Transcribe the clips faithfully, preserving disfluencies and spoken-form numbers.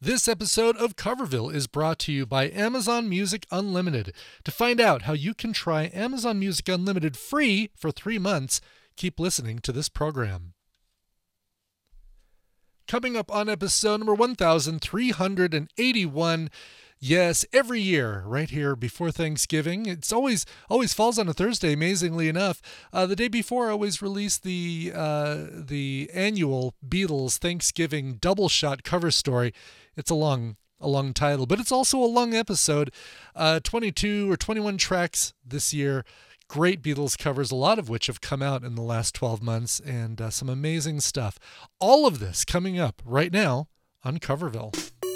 This episode of Coverville is brought to you by Amazon Music Unlimited. To find out how you can try Amazon Music Unlimited free for three months, keep listening to this program. Coming up on episode number one thousand three hundred eighty-one, yes, every year, right here before Thanksgiving. It's always always falls on a Thursday, amazingly enough. Uh, the day before, I always release the uh, the annual Beatles Thanksgiving double shot cover story. It's a long, a long title, but it's also a long episode. Uh, twenty-two or twenty-one tracks this year. Great Beatles covers, a lot of which have come out in the last twelve months, and uh, some amazing stuff. All of this coming up right now on Coverville.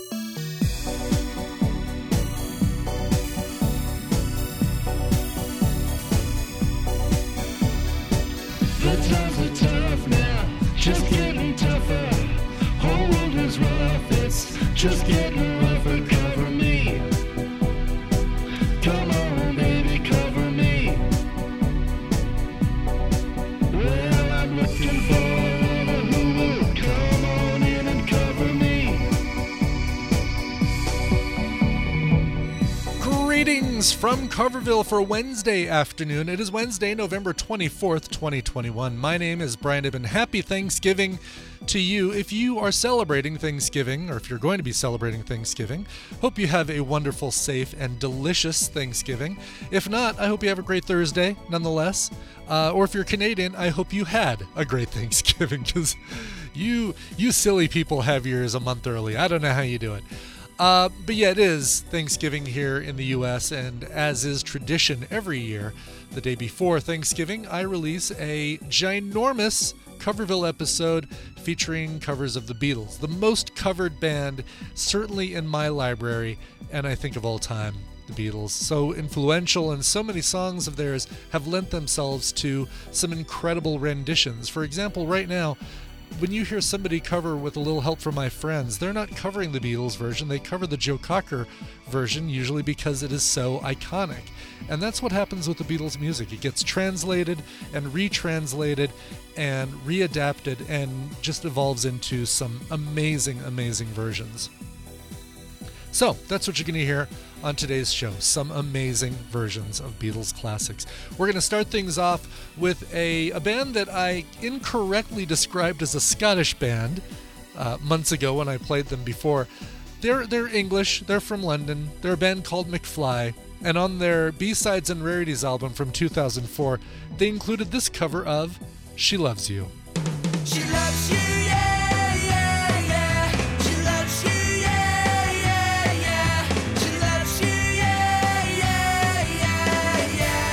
The times are tough now, just getting tougher. Whole world is rough, it's just getting rougher. Cover me. Come on, baby, cover me. Well, I'm looking for a lover who will come on in and cover me. Greetings from Coverville for Wednesday afternoon. It is Wednesday, November twenty-fourth, twenty twenty-one. My name is Brian Ibben. Happy Thanksgiving to you. If you are celebrating Thanksgiving, or if you're going to be celebrating Thanksgiving, hope you have a wonderful, safe, and delicious Thanksgiving. If not, I hope you have a great Thursday, nonetheless. Uh, or if you're Canadian, I hope you had a great Thanksgiving, because you, you silly people have yours a month early. I don't know how you do it. Uh, but yeah, it is Thanksgiving here in the U S, and as is tradition every year, the day before Thanksgiving, I release a ginormous Coverville episode featuring covers of the Beatles, the most covered band, certainly in my library, and I think of all time, the Beatles. So influential, and so many songs of theirs have lent themselves to some incredible renditions. For example, right now, when you hear somebody cover With a Little Help from My Friends, they're not covering the Beatles version, they cover the Joe Cocker version, usually because it is so iconic. And that's what happens with the Beatles music. It gets translated and retranslated and readapted and just evolves into some amazing, amazing versions. So that's what you're going to hear on today's show, some amazing versions of Beatles classics. We're going to start things off with a, a band that I incorrectly described as a Scottish band uh, months ago when I played them before. They're, they're English, they're from London, they're a band called McFly, and on their B-Sides and Rarities album from two thousand four, they included this cover of She Loves You. She loves you, yeah, yeah, yeah. She loves you, yeah, yeah, yeah. She loves you, yeah, yeah, yeah,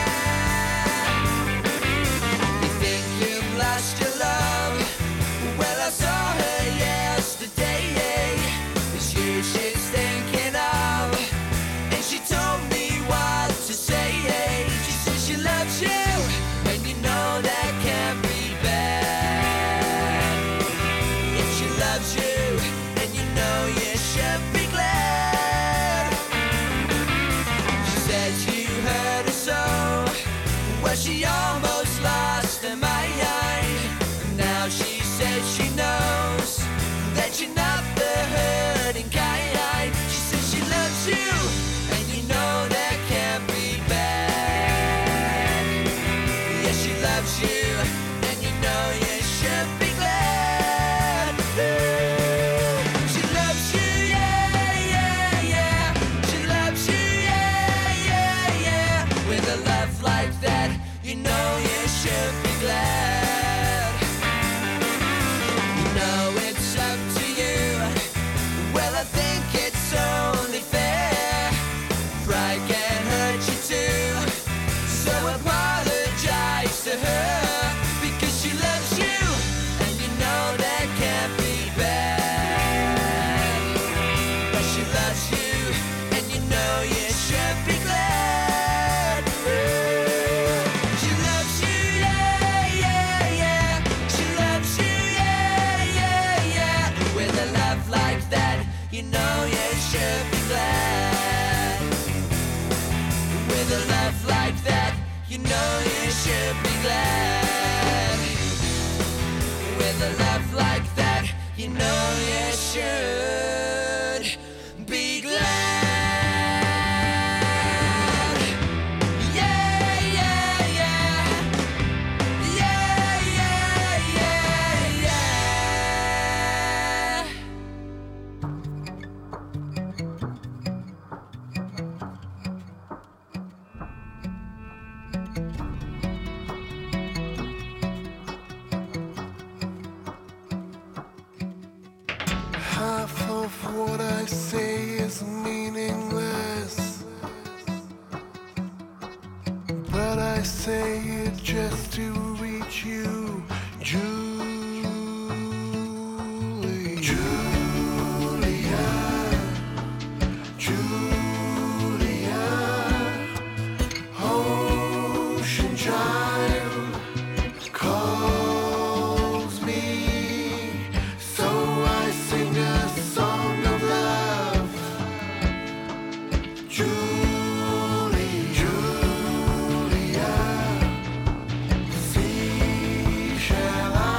yeah. You think you've lost your love? Well, I saw her yesterday. It's you she's thinking of, and she told me what to say. She says she loves you, and you know that can't be bad. if what I say is meaningless, but I say it just to reach you, Julie. Julia, Julia, ocean child calls me, so I sing a song of love. Julie, Julia, seashell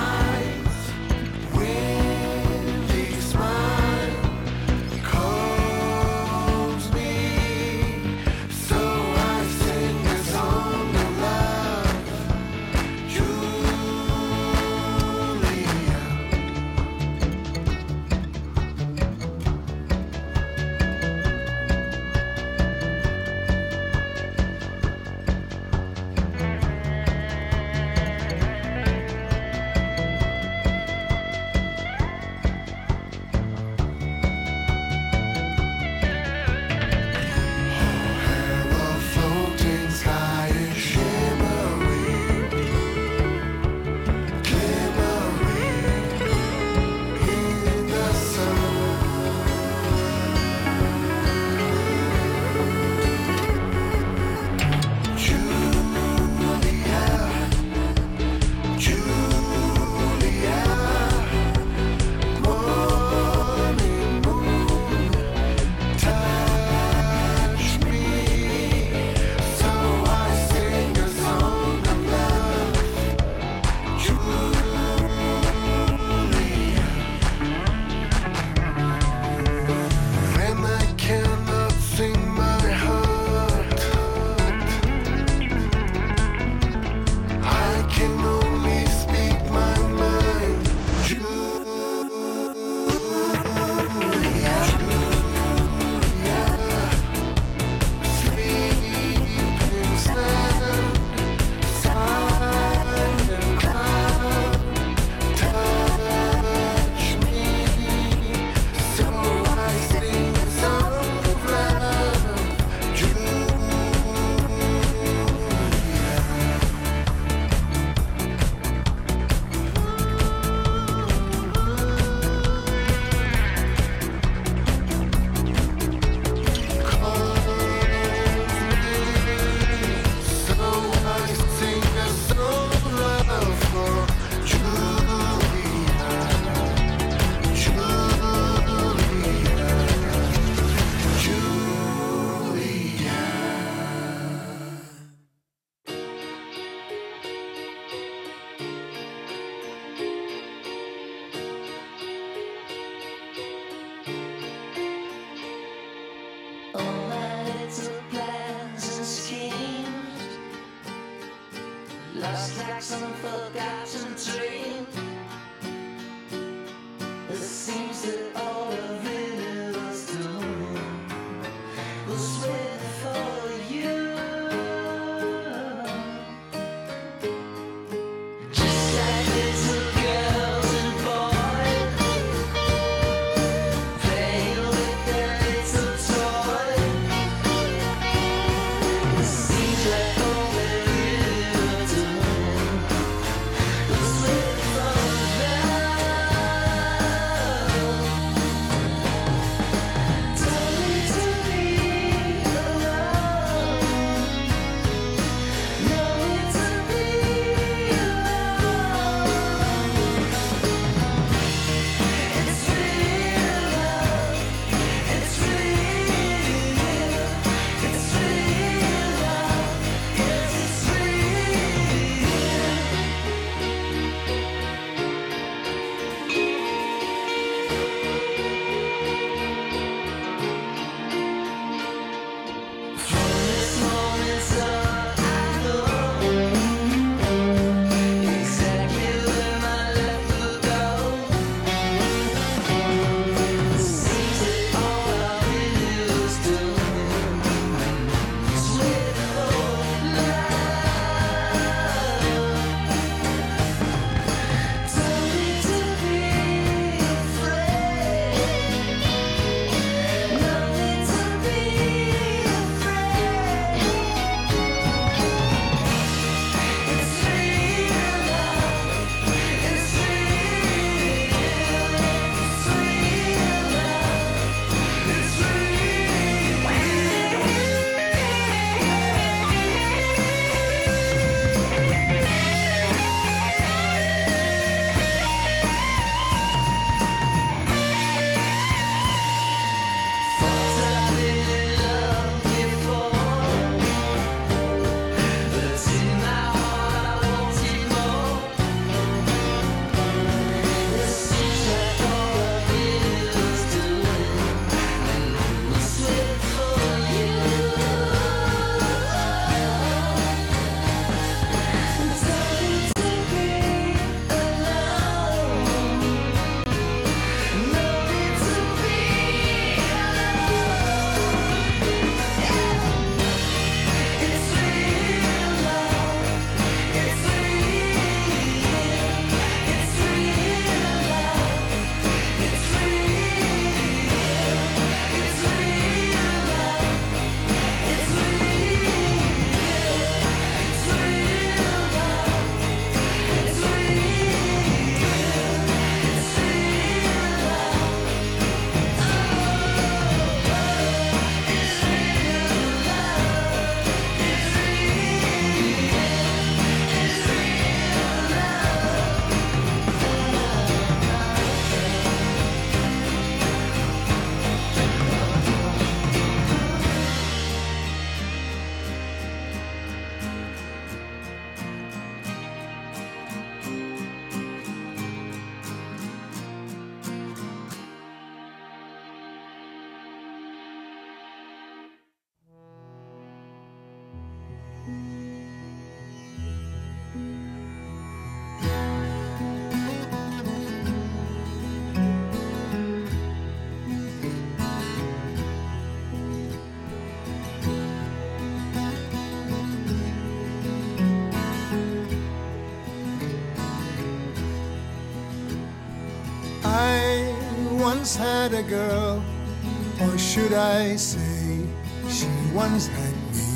once had a girl, or should I say, she once had me.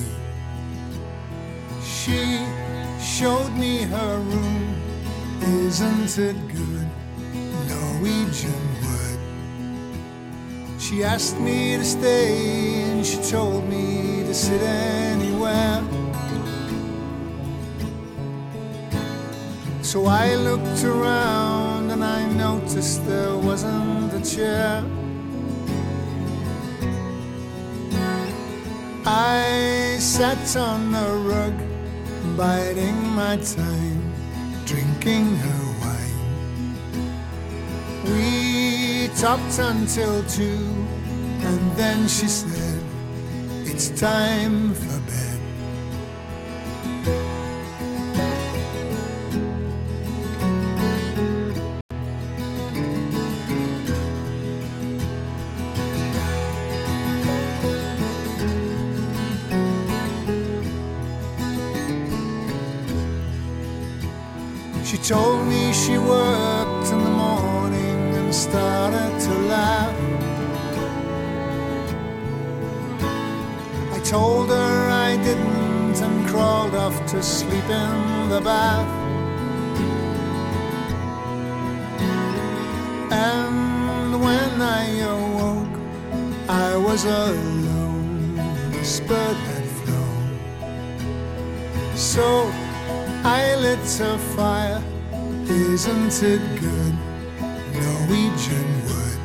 She showed me her room, isn't it good, Norwegian wood. She asked me to stay and she told me to sit anywhere. So I looked around and I noticed there wasn't a chair. I sat on the rug, biding my time, drinking her wine. We talked until two, and then she said, it's time for bed. She told me she worked in the morning and started to laugh. I told her I didn't and crawled off to sleep in the bath. And when I awoke, I was alone, the spurt had flown. So I lit a fire, isn't it good, Norwegian wood.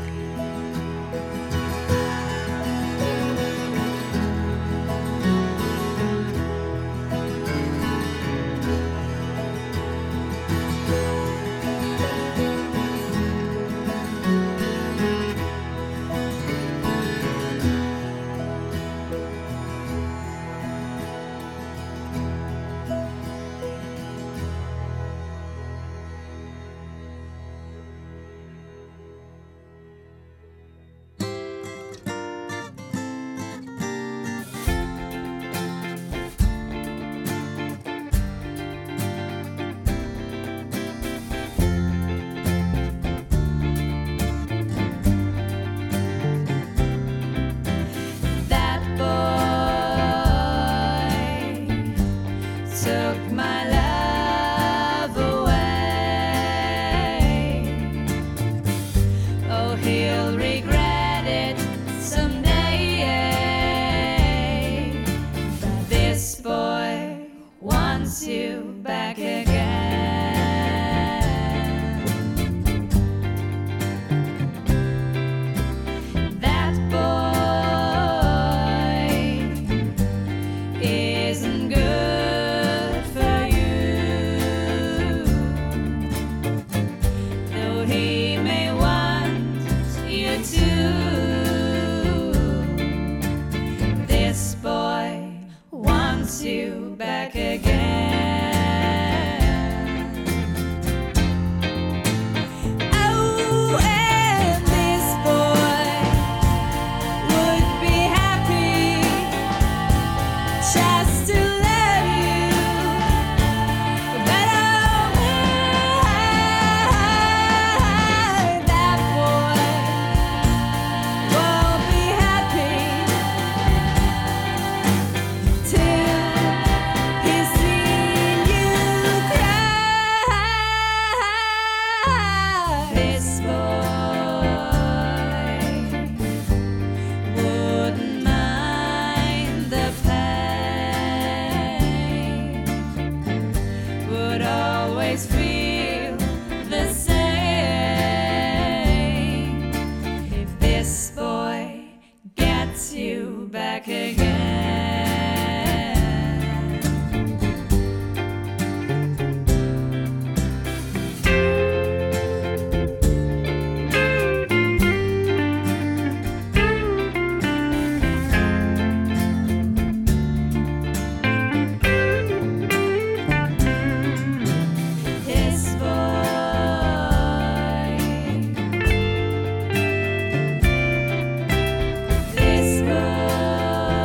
This boy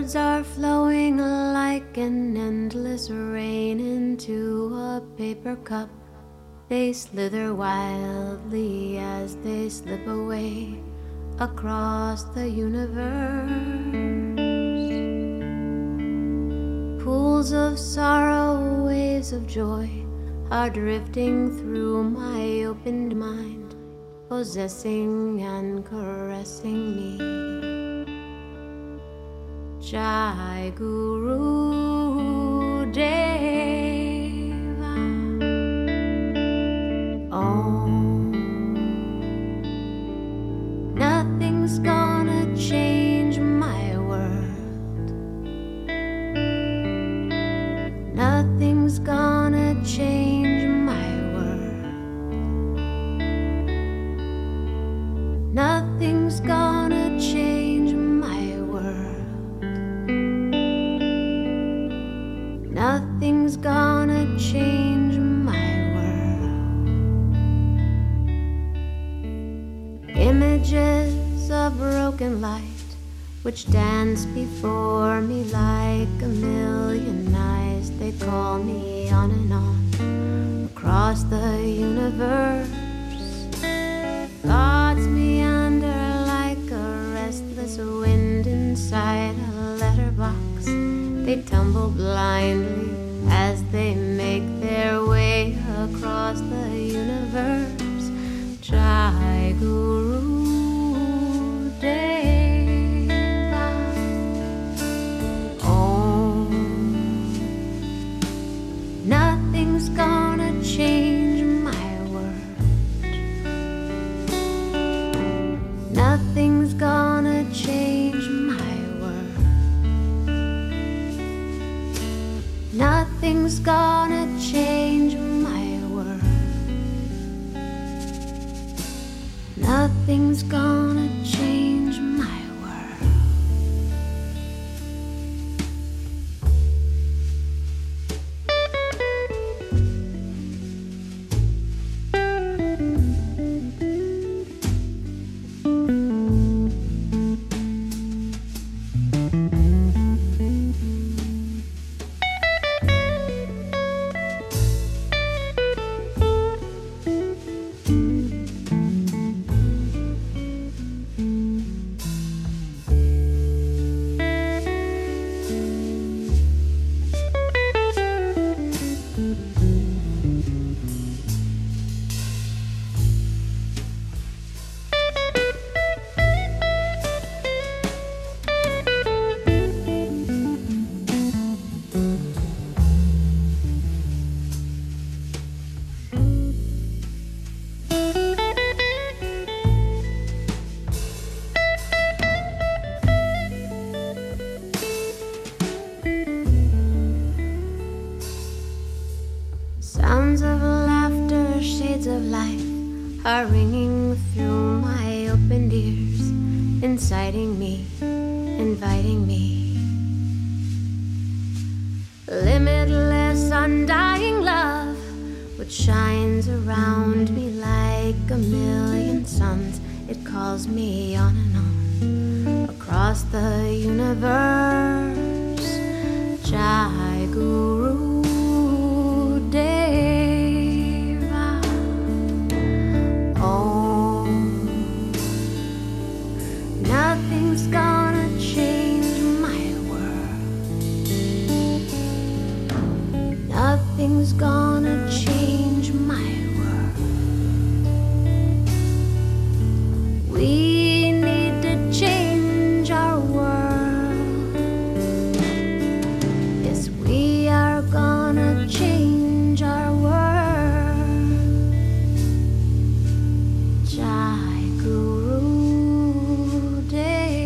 Words are flowing like an endless rain into a paper cup. They slither wildly as they slip away across the universe. Pools of sorrow, waves of joy are drifting through my opened mind, possessing and caressing me. Jai Guru Deva Om. Nothing's gonna change my world. Nothing's gonna change my world. Nothing's gonna change my world. Nothing's gonna change my world. Images of broken light which dance before me like a million eyes. They call me on and on across the universe. Thoughts meander like a restless wind inside a letterbox. They tumble blindly as they make their way across the universe. Jai Guru Deva Om. Nothing's gonna change my world. Nothing's gonna change my world. Nothing's gonna change my world. Nothing's gonna change my world. Sounds of laughter, shades of life are ringing through my opened ears, inciting me, inviting me. Limitless, undying love, which shines around me like a million suns. It calls me on and on across the universe. Jai Guru Deva Om. Nothing's gonna change my world. Nothing's gonna change my world. We need to change our world. Yes, we are gonna change our world. Jai Guru Deva.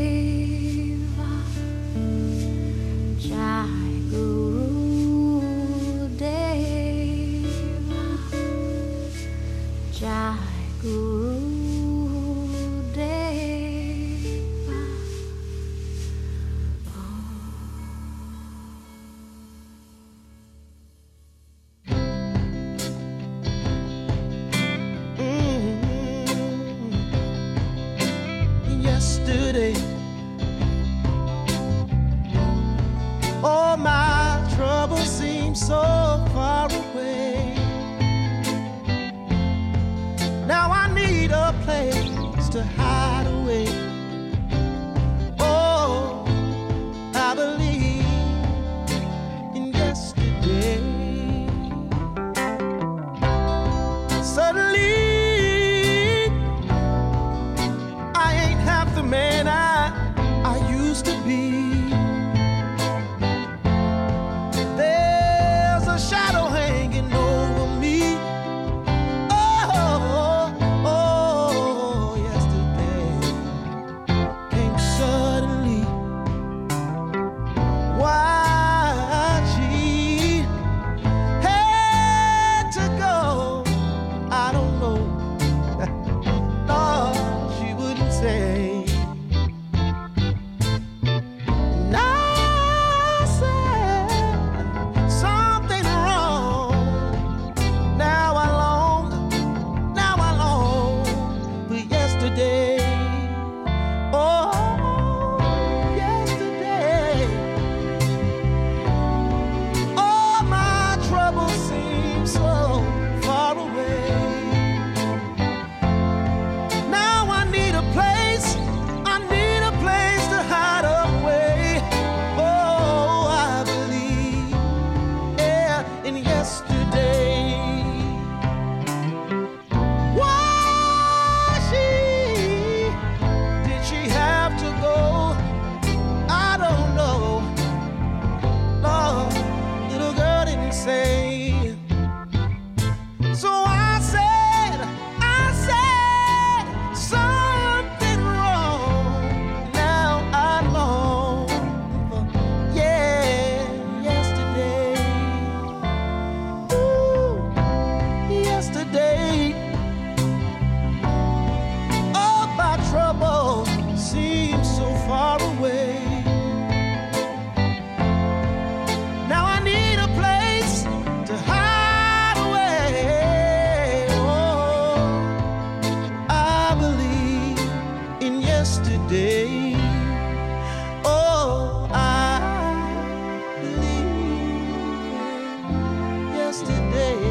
used to be. There's a shadow hanging over me. Oh, oh, yesterday came suddenly. Why she had to go, I don't know. No, she wouldn't say. And I said something wrong. Now I long, now I long for yesterday. Oh, yesterday. All my troubles seem so far away. Now I need a place, I need a place to hide away. Oh, I believe, yeah, in yesterday. Why she, did she have to go? I don't know. No, little girl didn't say. So I said, I said something wrong. Now I long for, yeah, yesterday. Ooh, yesterday. All my trouble seems so far away. Now I need a place to hide away. Oh, I believe in yesterday. Oh, I believe in yesterday.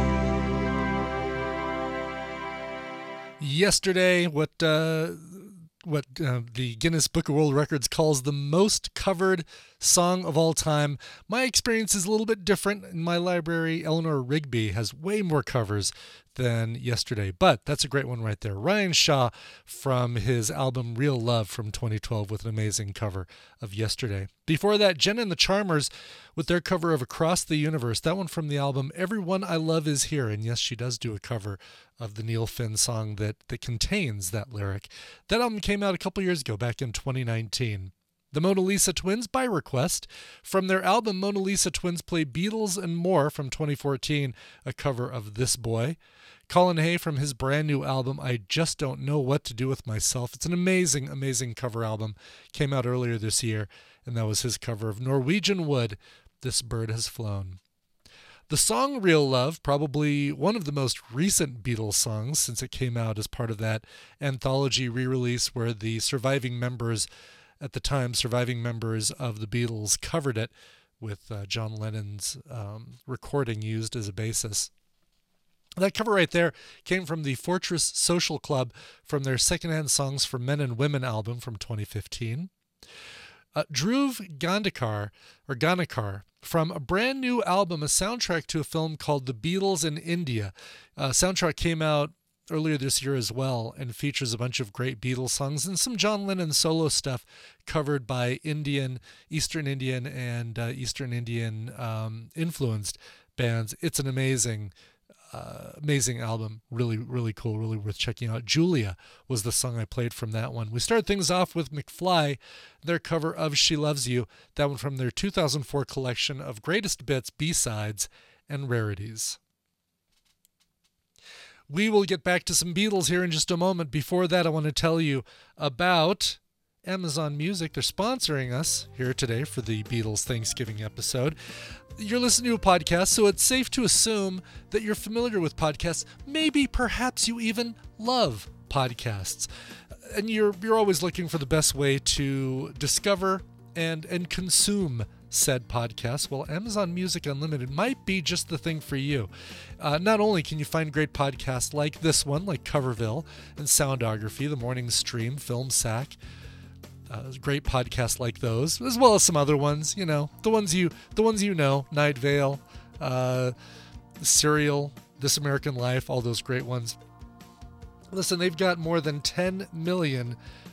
Yesterday, what uh, what uh, the Guinness Book of World Records calls the most covered song of all time. My experience is a little bit different. In my library, Eleanor Rigby has way more covers than Yesterday, but that's a great one right there. Ryan Shaw from his album Real Love from twenty twelve with an amazing cover of Yesterday. Before that, Jen and the Charmers with their cover of Across the Universe, that one from the album Everyone I Love Is Here. And yes, she does do a cover of the Neil Finn song that, that contains that lyric. That album came out a couple years ago, back in twenty nineteen. The Mona Lisa Twins, by request, from their album Mona Lisa Twins play Beatles and More from twenty fourteen, a cover of This Boy. Colin Hay from his brand new album, I Just Don't Know What to Do With Myself. It's an amazing, amazing cover album. Came out earlier this year, and that was his cover of Norwegian Wood, This Bird Has Flown. The song Real Love, probably one of the most recent Beatles songs since it came out as part of that anthology re-release where the surviving members, at the time, surviving members of the Beatles covered it with uh, John Lennon's um, recording used as a basis. That cover right there came from the Fortress Social Club from their Secondhand Songs for Men and Women album from twenty fifteen. Uh, Dhruv Gandhikar, or Gandhikar, from a brand new album, a soundtrack to a film called The Beatles in India. Uh, soundtrack came out earlier this year as well and features a bunch of great Beatles songs and some John Lennon solo stuff covered by Indian, Eastern Indian, and uh, Eastern Indian um, influenced bands. It's an amazing Uh, amazing album. Really, really cool. Really worth checking out. Julia was the song I played from that one. We started things off with McFly, their cover of She Loves You, that one from their two thousand four collection of greatest bits, B-sides, and rarities. We will get back to some Beatles here in just a moment. Before that, I want to tell you about Amazon Music. They're sponsoring us here today for the Beatles Thanksgiving episode. You're listening to a podcast, so it's safe to assume that you're familiar with podcasts. Maybe, perhaps you even love podcasts. And you're you're always looking for the best way to discover and, and consume said podcasts. Well, Amazon Music Unlimited might be just the thing for you. Uh, not only can you find great podcasts like this one, like Coverville and Soundography, The Morning Stream, Film Sack, Uh, great podcasts like those, as well as some other ones, you know, the ones you, the ones you know, Night Vale, uh, Serial, This American Life, all those great ones. Listen, they've got more than ten million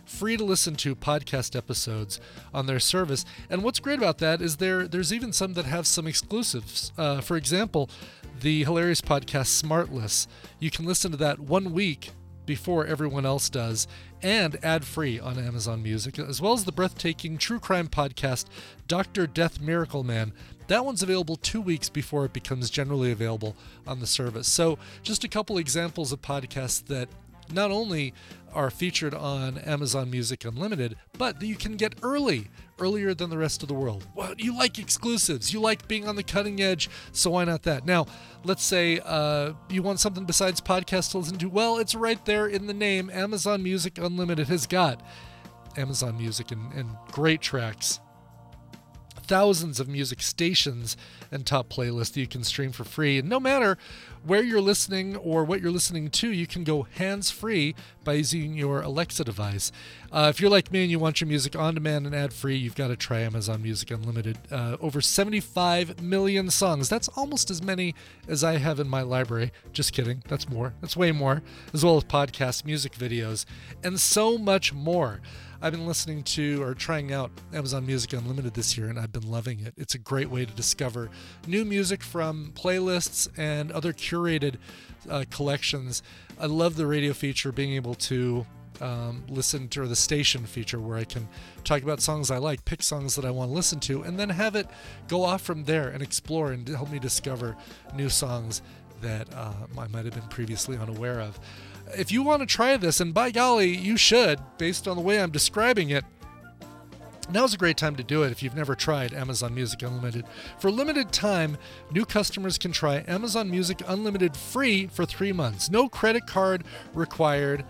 free to listen to podcast episodes on their service. And what's great about that is there there's even some that have some exclusives. Uh, for example, the hilarious podcast Smartless. You can listen to that one week before everyone else does, and ad-free on Amazon Music, as well as the breathtaking true crime podcast Doctor Death Miracle Man. That one's available two weeks before it becomes generally available on the service. So just a couple examples of podcasts that not only are featured on Amazon Music Unlimited, but that you can get early, earlier than the rest of the world. Well, you like exclusives, you like being on the cutting edge, so why not that? Now, let's say uh, you want something besides podcasts to listen to. Well, it's right there in the name. Amazon Music Unlimited has got Amazon Music and, and great tracks, thousands of music stations and top playlists that you can stream for free. And no matter where you're listening or what you're listening to, you can go hands-free by using your Alexa device. Uh, if you're like me and you want your music on demand and ad-free, you've got to try Amazon Music Unlimited. Uh, over seventy-five million songs. That's almost as many as I have in my library. Just kidding. That's more. That's way more. As well as podcasts, music videos, and so much more. I've been listening to or trying out Amazon Music Unlimited this year, and I've been loving it. It's a great way to discover new music from playlists and other curated uh, collections. I love the radio feature, being able to um, listen to, or the station feature, where I can talk about songs I like, pick songs that I want to listen to, and then have it go off from there and explore and help me discover new songs that uh, I might have been previously unaware of. If you want to try this, and by golly, you should, based on the way I'm describing it, now's a great time to do it if you've never tried Amazon Music Unlimited. For a limited time, new customers can try Amazon Music Unlimited free for three months. No credit card required.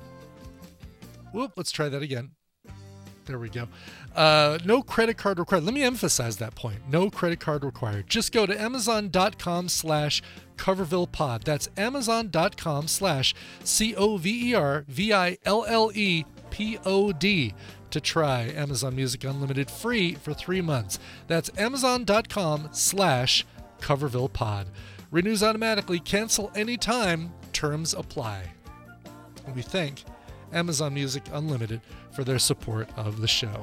Whoop, let's try that again. There we go. Uh, no credit card required. Let me emphasize that point. No credit card required. Just go to amazon.com slash CovervillePod. That's amazon.com slash C O V E R V I L L E P O D to try Amazon Music Unlimited free for three months. That's amazon.com slash CovervillePod. Renews automatically. Cancel anytime. Terms apply. And we thank Amazon Music Unlimited for their support of the show.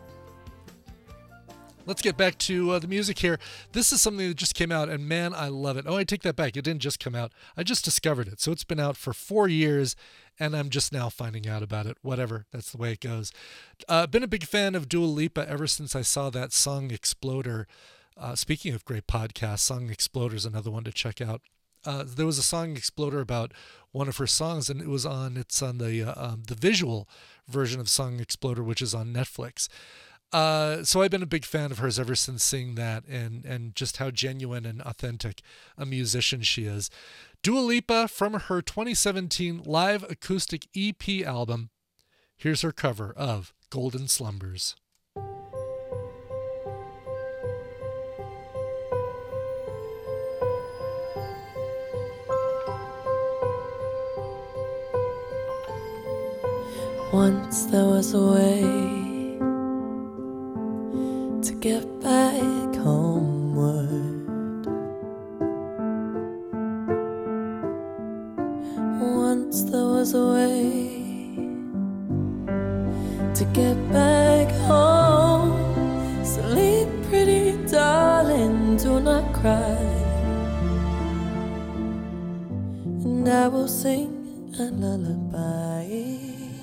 Let's get back to uh, the music here. This is something that just came out, and man, I love it. Oh, I take that back. It didn't just come out. I just discovered it. So it's been out for four years, and I'm just now finding out about it. Whatever. That's the way it goes. Uh, been a big fan of Dua Lipa ever since I saw that Song Exploder. Uh, speaking of great podcasts, Song Exploder is another one to check out. Uh, there was a Song Exploder about one of her songs, and it was on, it's on the, uh, um, the visual version of Song Exploder, which is on Netflix. Uh, so I've been a big fan of hers ever since seeing that, and, and just how genuine and authentic a musician she is. Dua Lipa from her twenty seventeen live acoustic E P album. Here's her cover of Golden Slumbers. Once there was a way to get back homeward. Once there was a way to get back home. Sleep, pretty darling, do not cry, and I will sing a lullaby.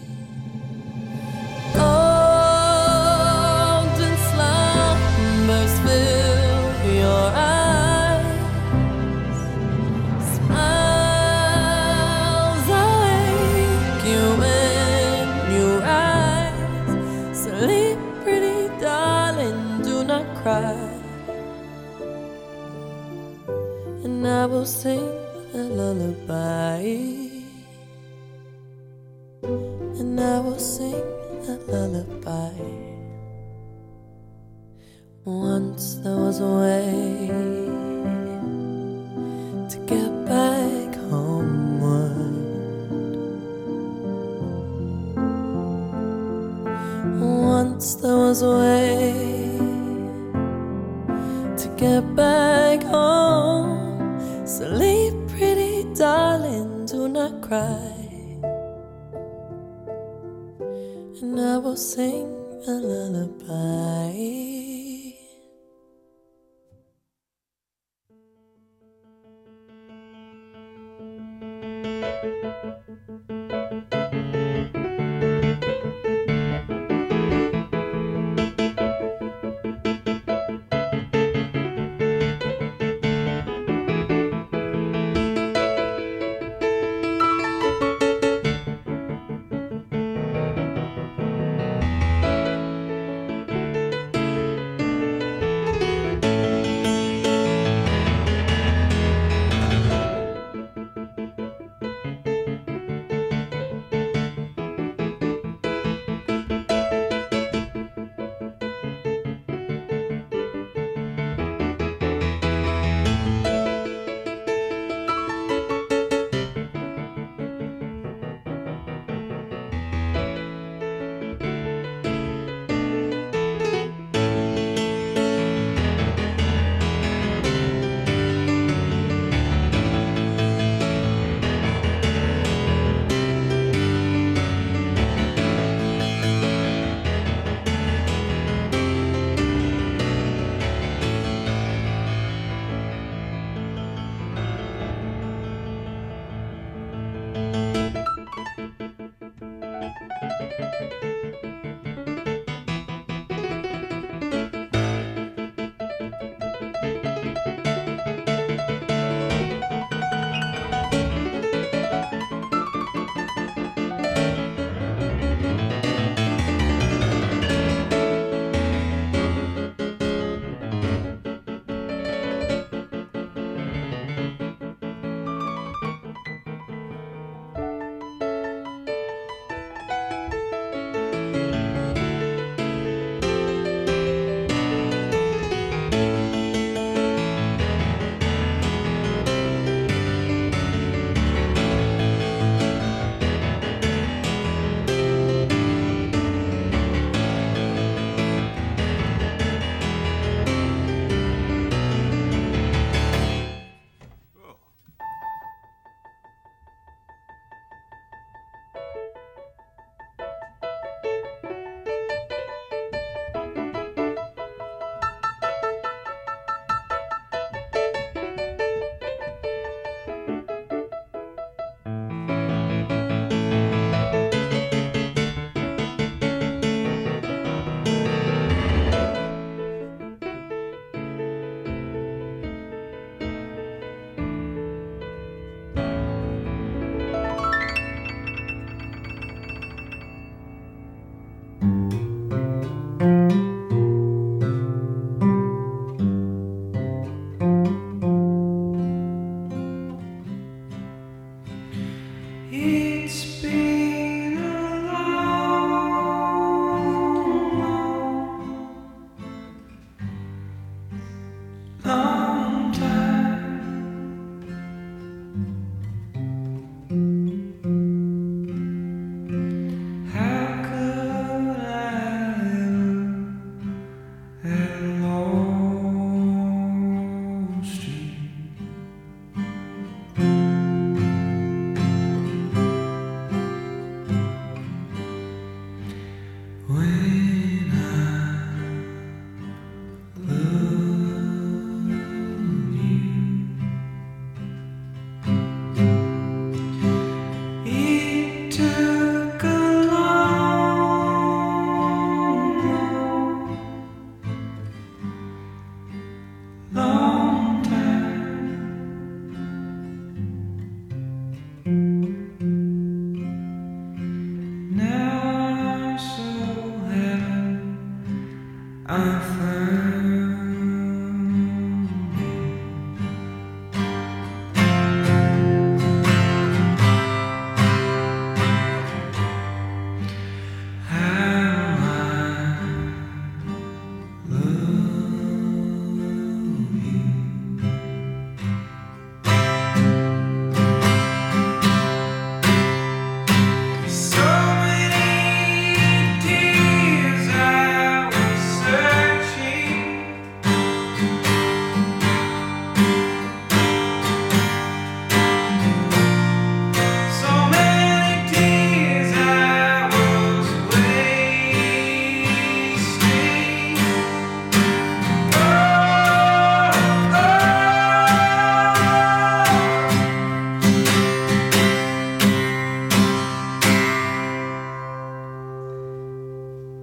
Golden slumbers fill your eyes, smiles awake you when you rise. Sleep, pretty darling, do not cry, and I will sing a lullaby, and I will sing a lullaby. Once there was a way to get back homeward. Once there was a way to get back home. Sleep, pretty darling, do not cry, I will sing a lullaby. So many tears I was searching.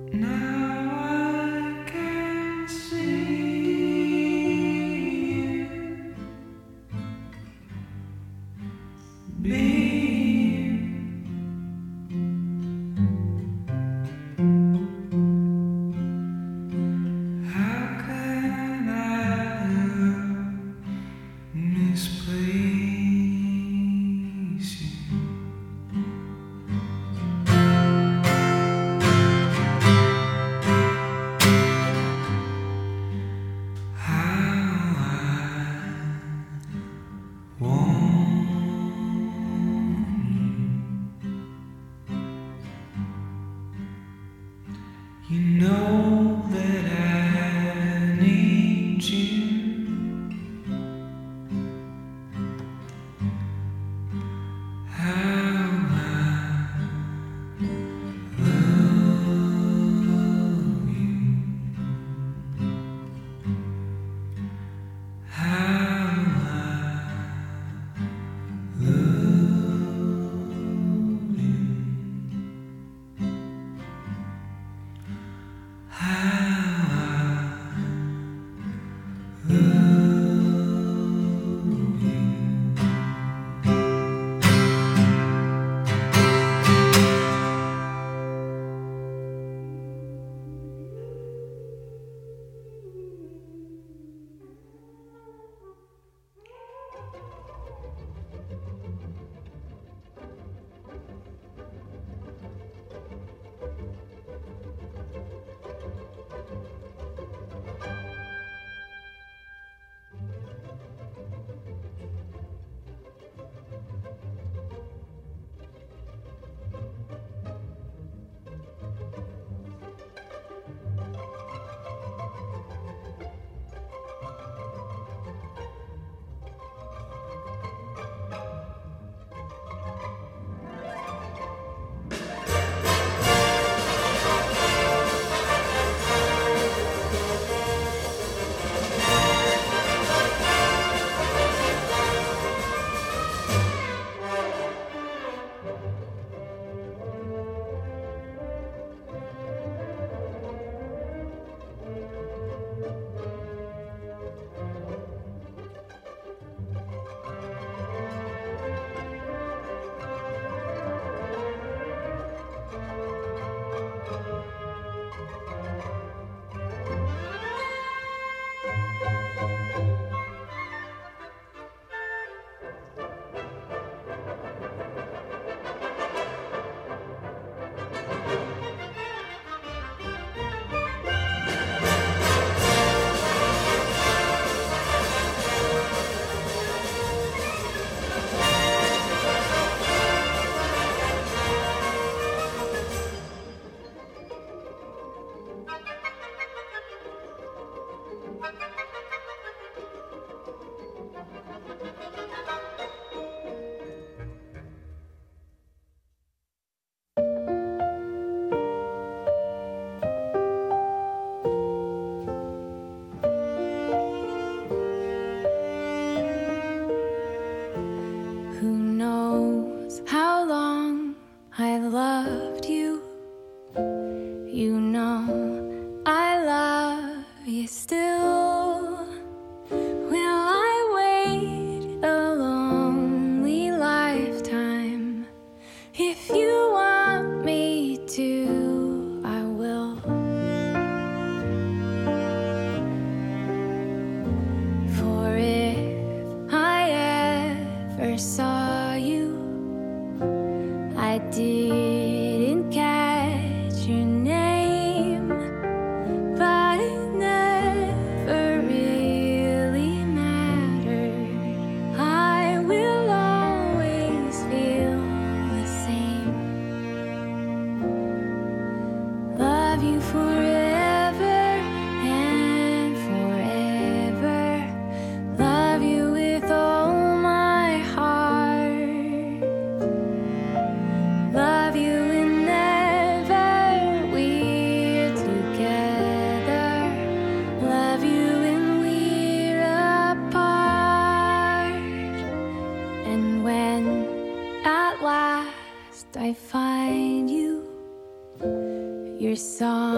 I find you, your song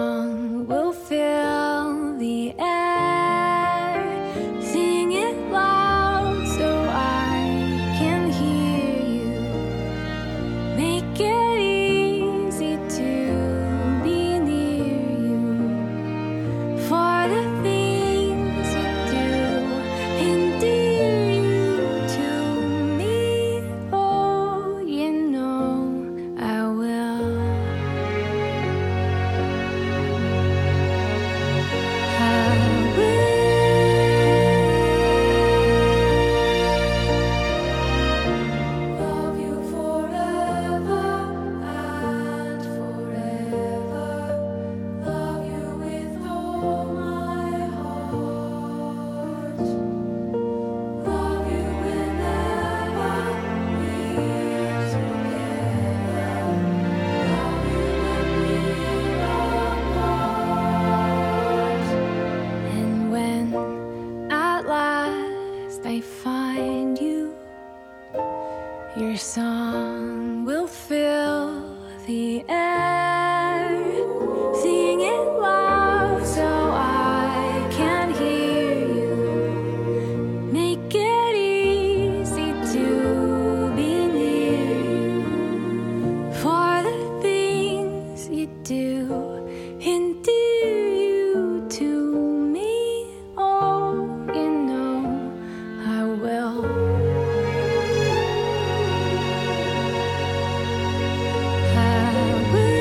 song will fill the air. Sing it loud so I can hear you. Make it easy to be near you. For the things you do endear you to me. Oh, you know I will. I will love you forever and forever. Love you with all my heart. Love you whenever we're together. Love you when we're apart. And when at last I find you, your song will fill the air. Sing it loud so I can hear you. Make it easy to be near you. For the things you do endear you to me. Oh, you know I will. I will.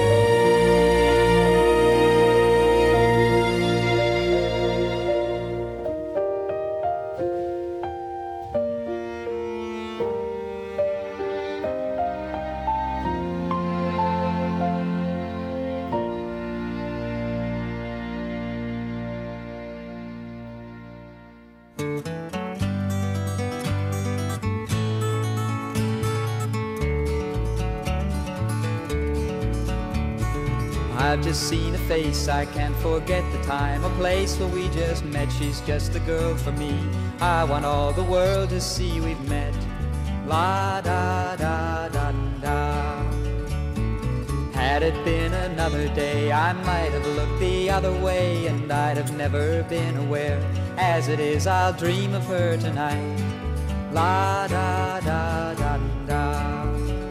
I've just seen a face, I can't forget the time or place where we just met. She's just the girl for me. I want all the world to see we've met. La da da da da. Had it been another day, I might have looked the other way, and I'd have never been aware. As it is, I'll dream of her tonight. La da da da da.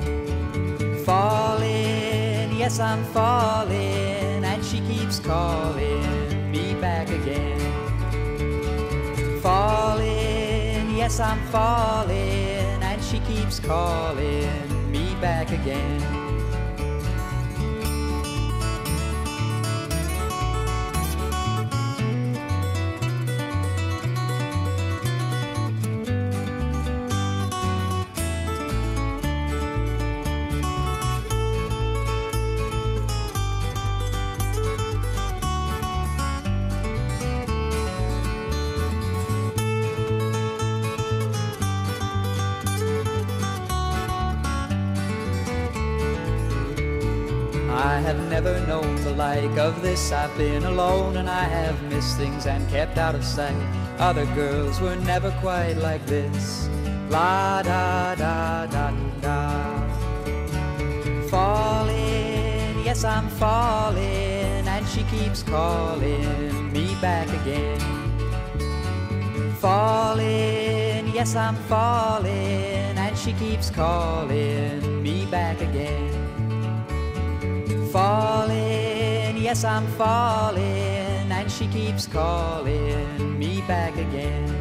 Falling, yes, I'm falling, and she keeps calling me back again. Falling, yes, I'm falling, and she keeps calling me back again. I have never known the like of this. I've been alone and I have missed things and kept out of sight. Other girls were never quite like this. La da da da da. Falling, yes, I'm falling, and she keeps calling me back again. Falling, yes, I'm falling, and she keeps calling me back again. Falling, yes, I'm falling, and she keeps calling me back again.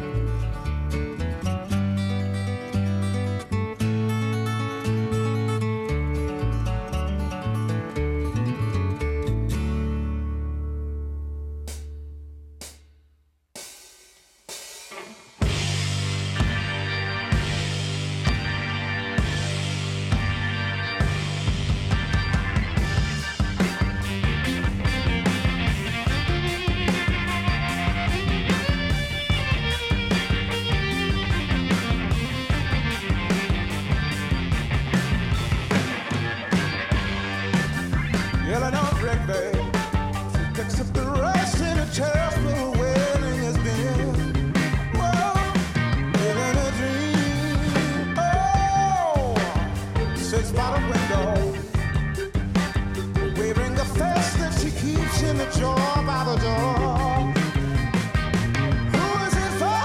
In the jaw by the door. Who is it for?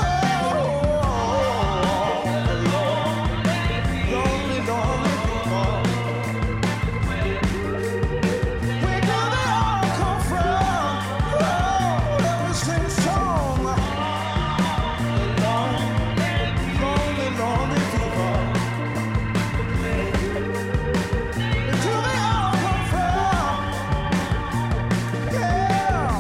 Lonely, lonely people. Where do they all come from? Oh, every single song. Lonely, lonely people. Where do they all come from? Yeah.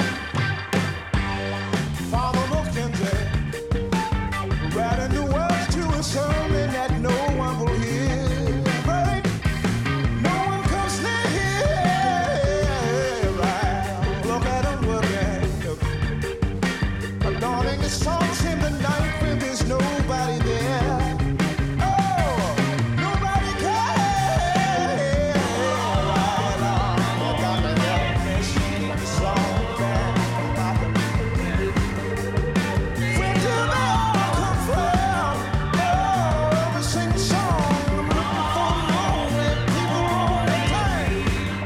Father Mackenzie, writing the words to a sermon that no one will hear. Right? No one comes near here. Right? Look at him working. Adorning his songs in the night when there's nobody there. Oh, nobody cares. Right on. You got to help me sing the song back. Where do they all come from? Oh, every single song. I'm looking for lonely people all the time.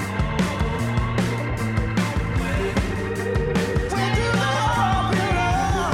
Where do they all belong?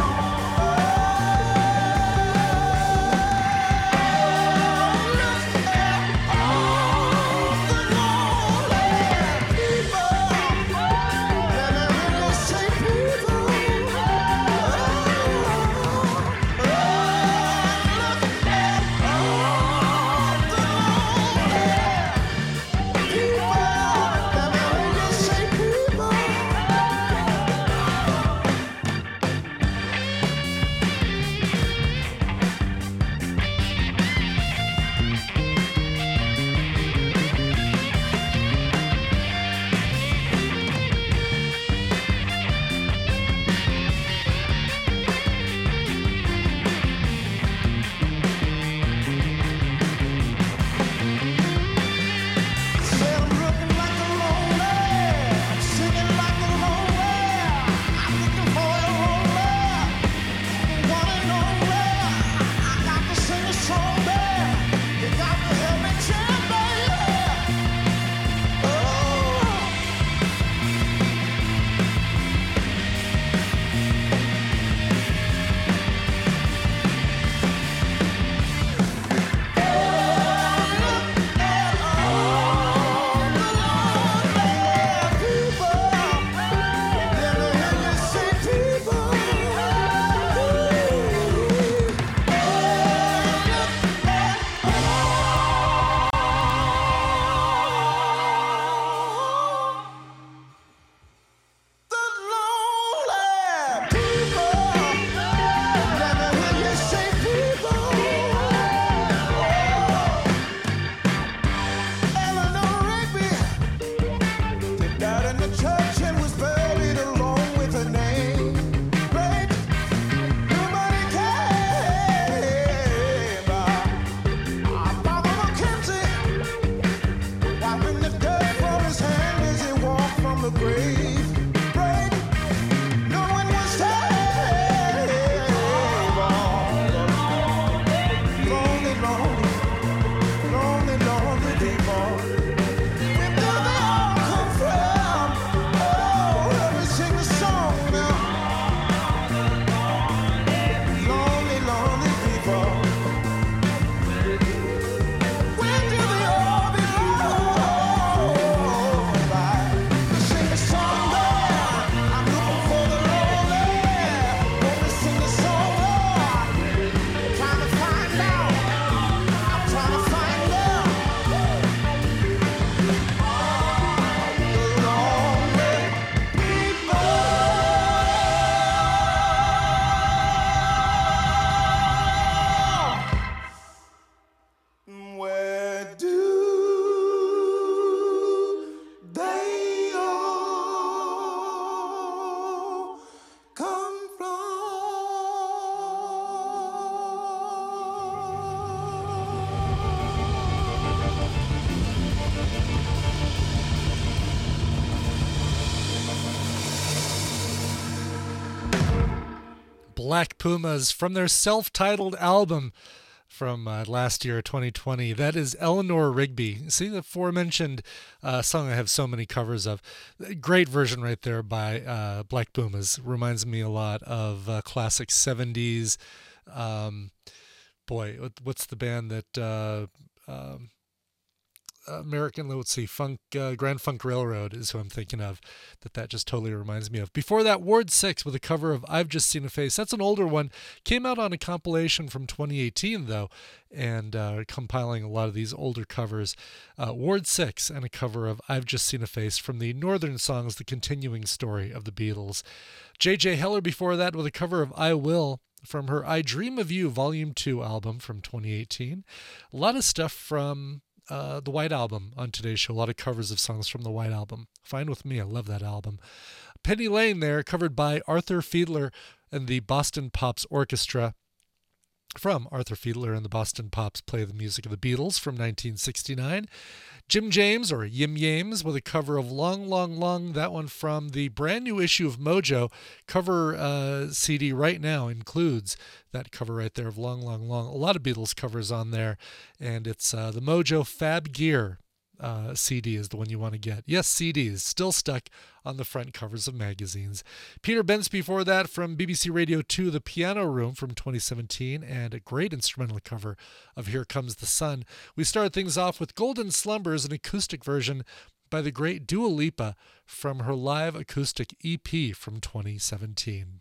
Black Pumas from their self-titled album from uh, last year, twenty twenty. That is Eleanor Rigby. See the aforementioned uh, song I have so many covers of. Great version right there by uh, Black Pumas. Reminds me a lot of uh, classic seventies. Um, boy, what's the band that... Uh, um, American, let's see, Funk, uh, Grand Funk Railroad is who I'm thinking of, that that just totally reminds me of. Before that, Ward six with a cover of I've Just Seen a Face. That's an older one. Came out on a compilation from twenty eighteen, though, and uh, compiling a lot of these older covers. Uh, Ward six and a cover of I've Just Seen a Face from the Northern Songs, The Continuing Story of the Beatles. J J Heller before that with a cover of I Will from her I Dream of You Volume two album from twenty eighteen. A lot of stuff from... Uh, the White Album on today's show. A lot of covers of songs from the White Album. Fine with me. I love that album. Penny Lane there, covered by Arthur Fiedler and the Boston Pops Orchestra. From Arthur Fiedler and the Boston Pops Play the Music of the Beatles from nineteen sixty-nine. Jim James, or Yim Yames, with a cover of Long, Long, Long. That one from the brand new issue of Mojo. Cover uh, C D right now includes that cover right there of Long, Long, Long. A lot of Beatles covers on there. And it's uh, the Mojo Fab Gear uh, C D is the one you want to get. Yes, C Ds, still stuck on the front covers of magazines. Peter Bence before that from B B C Radio two, The Piano Room from twenty seventeen, and a great instrumental cover of Here Comes the Sun. We start things off with Golden Slumbers, an acoustic version by the great Dua Lipa from her live acoustic E P from twenty seventeen.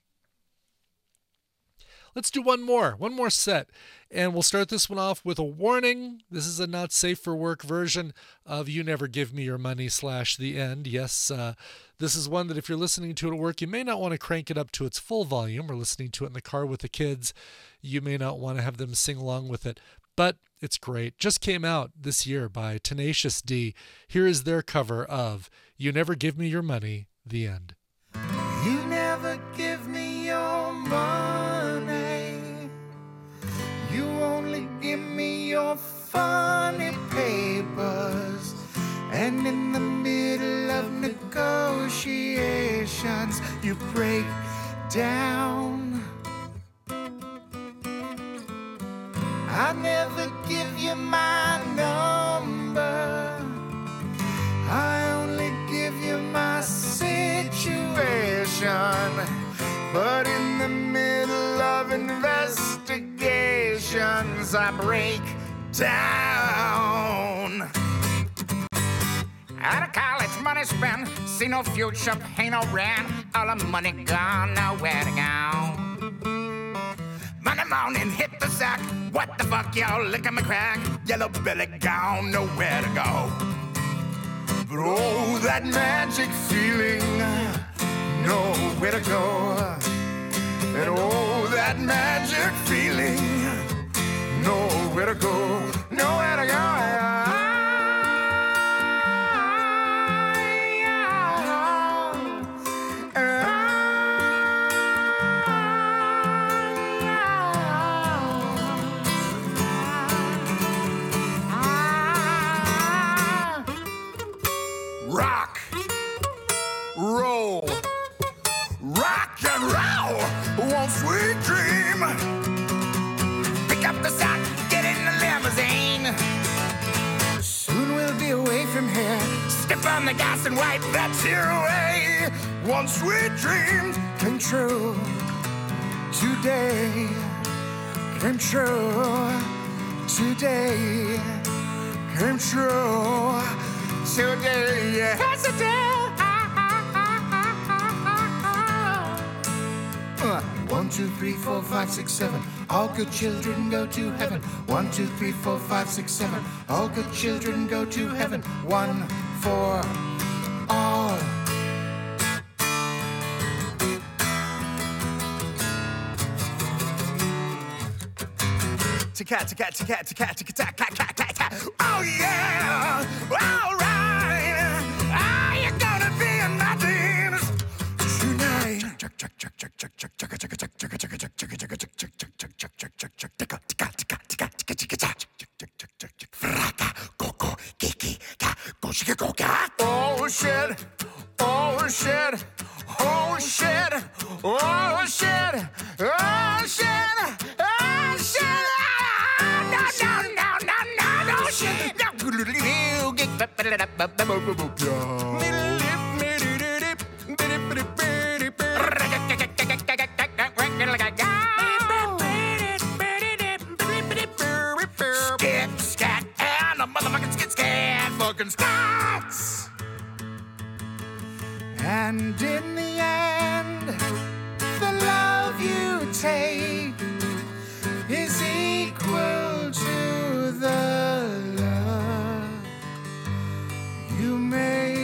Let's do one more, one more set, and we'll start this one off with a warning. This is a not safe for work version of You Never Give Me Your Money slash The End. Yes, uh, this is one that if you're listening to it at work, you may not want to crank it up to its full volume, or listening to it in the car with the kids. You may not want to have them sing along with it, but it's great. Just came out this year by Tenacious D. Here is their cover of You Never Give Me Your Money, The End. You never give me your money. You only give me your funny papers. And in the middle of negotiations, you break down. I never give you my number. I only give you my situation. But in the middle of investigations, I break down. Out of college, money spent, see no future, pay no rent. All the money gone, nowhere to go. Monday morning, hit the sack. What the fuck, y'all, lick my crack. Yellow belly gone, nowhere to go. But oh, that magic feeling, nowhere to go. And oh, that magic feeling, nowhere to go, nowhere to go. Rock, roll, rock and roll, one sweet dream. Pick up the sock, get in the limousine. Soon we'll be away from here. Step on the gas and wipe that tear away. One sweet dream came true today. Came true today. Came true today. Yes, today. Uh, one, two, three, four, five, six, seven. All good children go to heaven. One, two, three, four, five, six, seven. All good children go to heaven. One for all. Cat, cat, cat, cat, cat, cat, cat, cat, cat. Oh yeah, all right. Are you gonna be in my dreams tonight? Oh shit! Oh shit! Oh shit! Oh shit! Oh shit! Oh shit! Skit, scat, and the motherfucking skit, scat, fucking scats. And in the end, the love you take is equal to the love you make.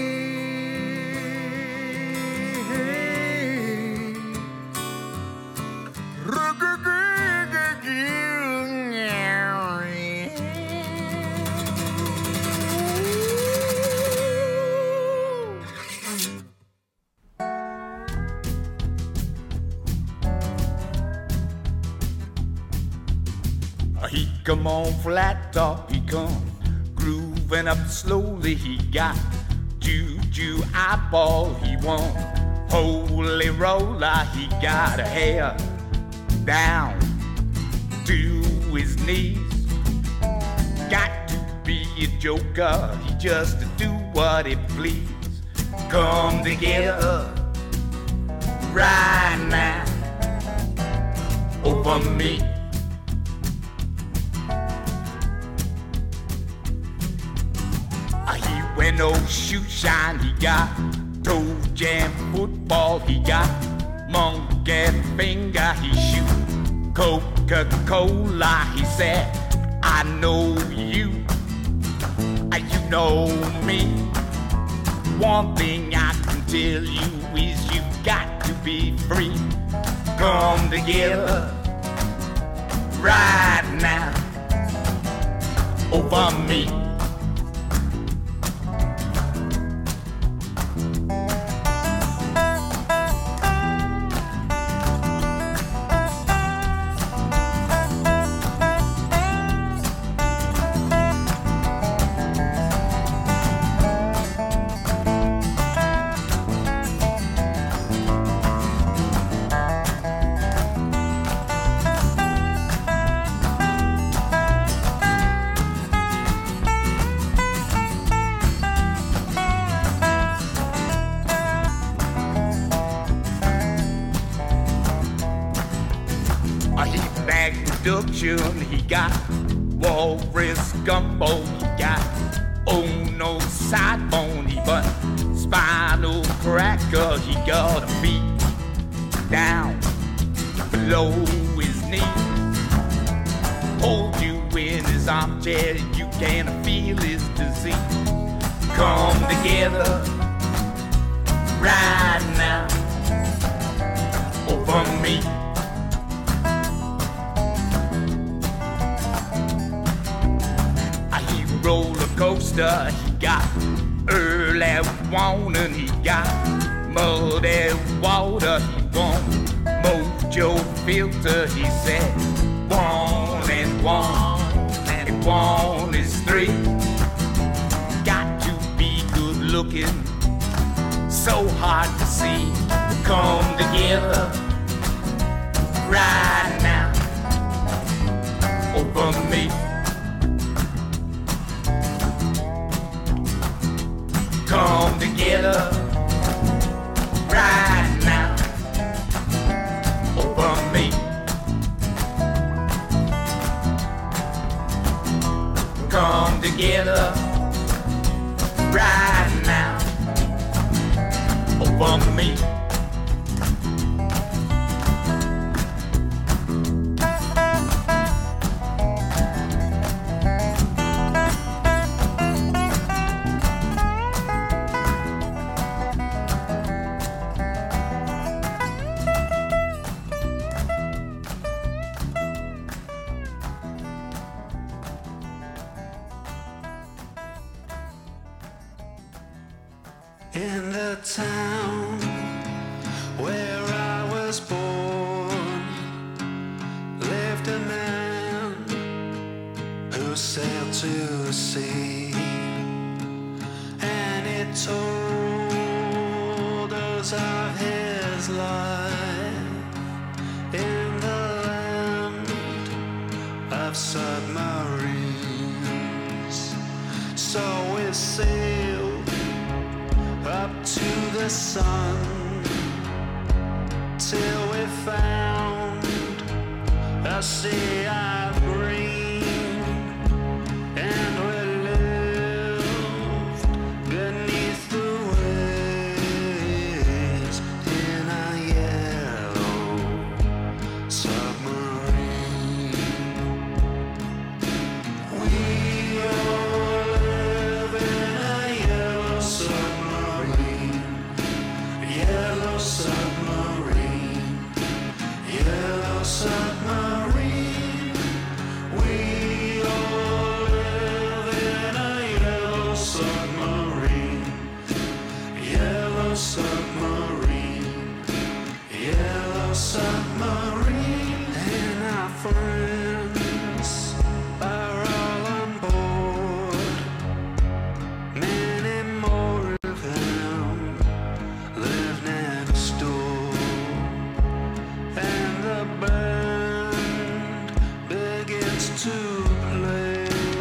He come on flat top, he come grooving up slowly. He got juju eyeball, he won holy roller. He got a hair down to his knees. Got to be a joker, he just do what he please. Come together right now over me. He wear no shoe shine, he got toe jam football, he got monkey finger, he shoot Coca-Cola. He said, I know you, you know me. One thing I can tell you is you got to be free. Come together right now over me. He got walrus gumbo, he got oh no side bony, but spinal cracker. He got a feet down below his knee. Hold you in his armchair, you can feel his disease. Come together right now over me. Roller coaster, he got early warning, he got muddy water, he want mojo filter. He said one and one and one is three. Got to be good looking, so hard to see. Come together right now over me. Come together right now over me. Come together right now over me. In the town where I was born lived a man who sailed to the sea, and it told us of his life in the land of submarines. So we sailed up to the sun till we found a sea of green, and we lived beneath the waves in a yellow submarine. We all live in a yellow submarine, yellow submarine, yellow submarine. We all live in a yellow submarine, yellow submarine, yellow submarine. And our friends are all on board. Many more of them live next door. And the band begins to play.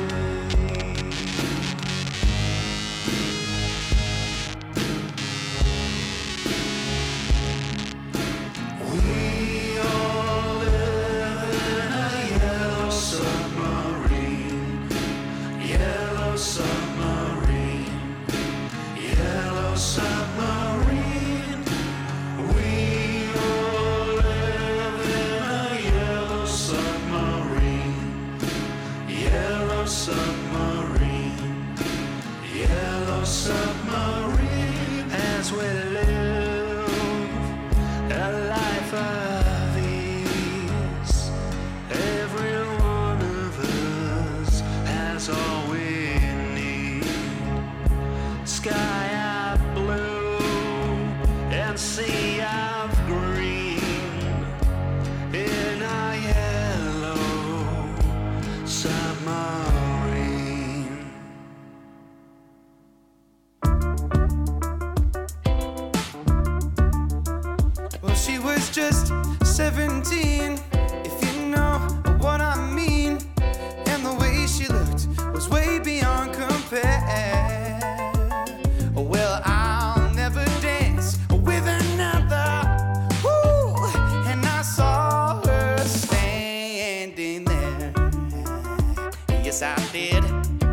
We all live in a yellow submarine, yellow submarine, yellow submarine. We all live in a yellow submarine, yellow submarine, yellow submarine. As we live a life of ease, every one of us has all we need. Sky of blue and sea of green in a yellow submarine. Well, she was just seventeen, if you know what I mean. And the way she looked was way beyond compare. Well, I'll never dance with another. Woo! And I saw her standing there. Yes, I did.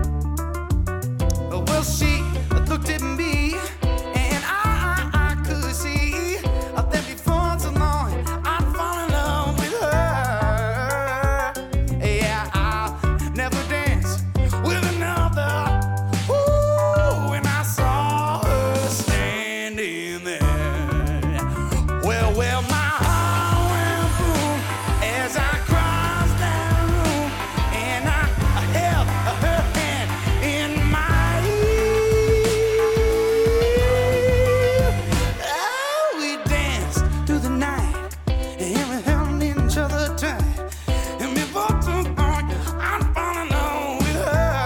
Well, she looked at me, and I, I, I could see that before too long I'd fall in love with her. Yeah, I'll never dance with another. Ooh, and I saw her standing there. Well, well, my heart went boom as I crossed that room, and I held her hand in my ear. Oh, we danced through the night, and we held each other tight. And before too long, I'd fall in love with her.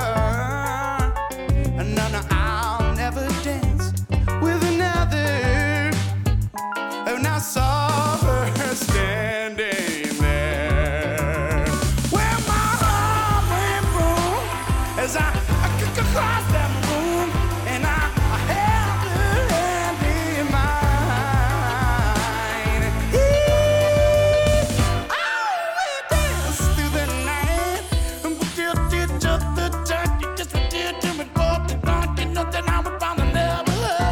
No, no, I'll never dance with another. And I saw her standing there. Well, my heart went boom as I, I c- c- crossed that room, and I, I held her hand in mine. Ee- Oh, we danced through the night, and we kissed each other tight. You just did to me, both the night, you know that I would fall in love with her.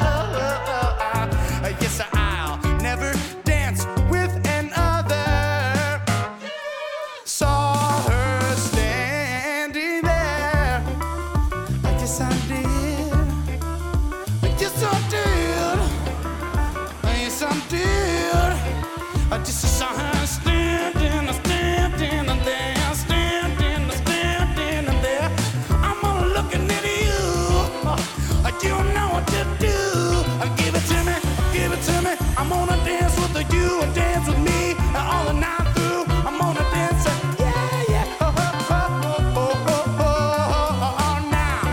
Yes, I'll never dance with another. Saw her standing there. I guess I did. I guess I did. I guess I did. I just saw her standing, standing there, standing, standing there. I'm all looking at you. You know what to do. Give it to me, give it to me. I'm gonna dance with you and dance with me all the night through. I'm gonna dance, yeah, yeah. Oh, oh, oh, oh, oh, oh, oh, oh, now.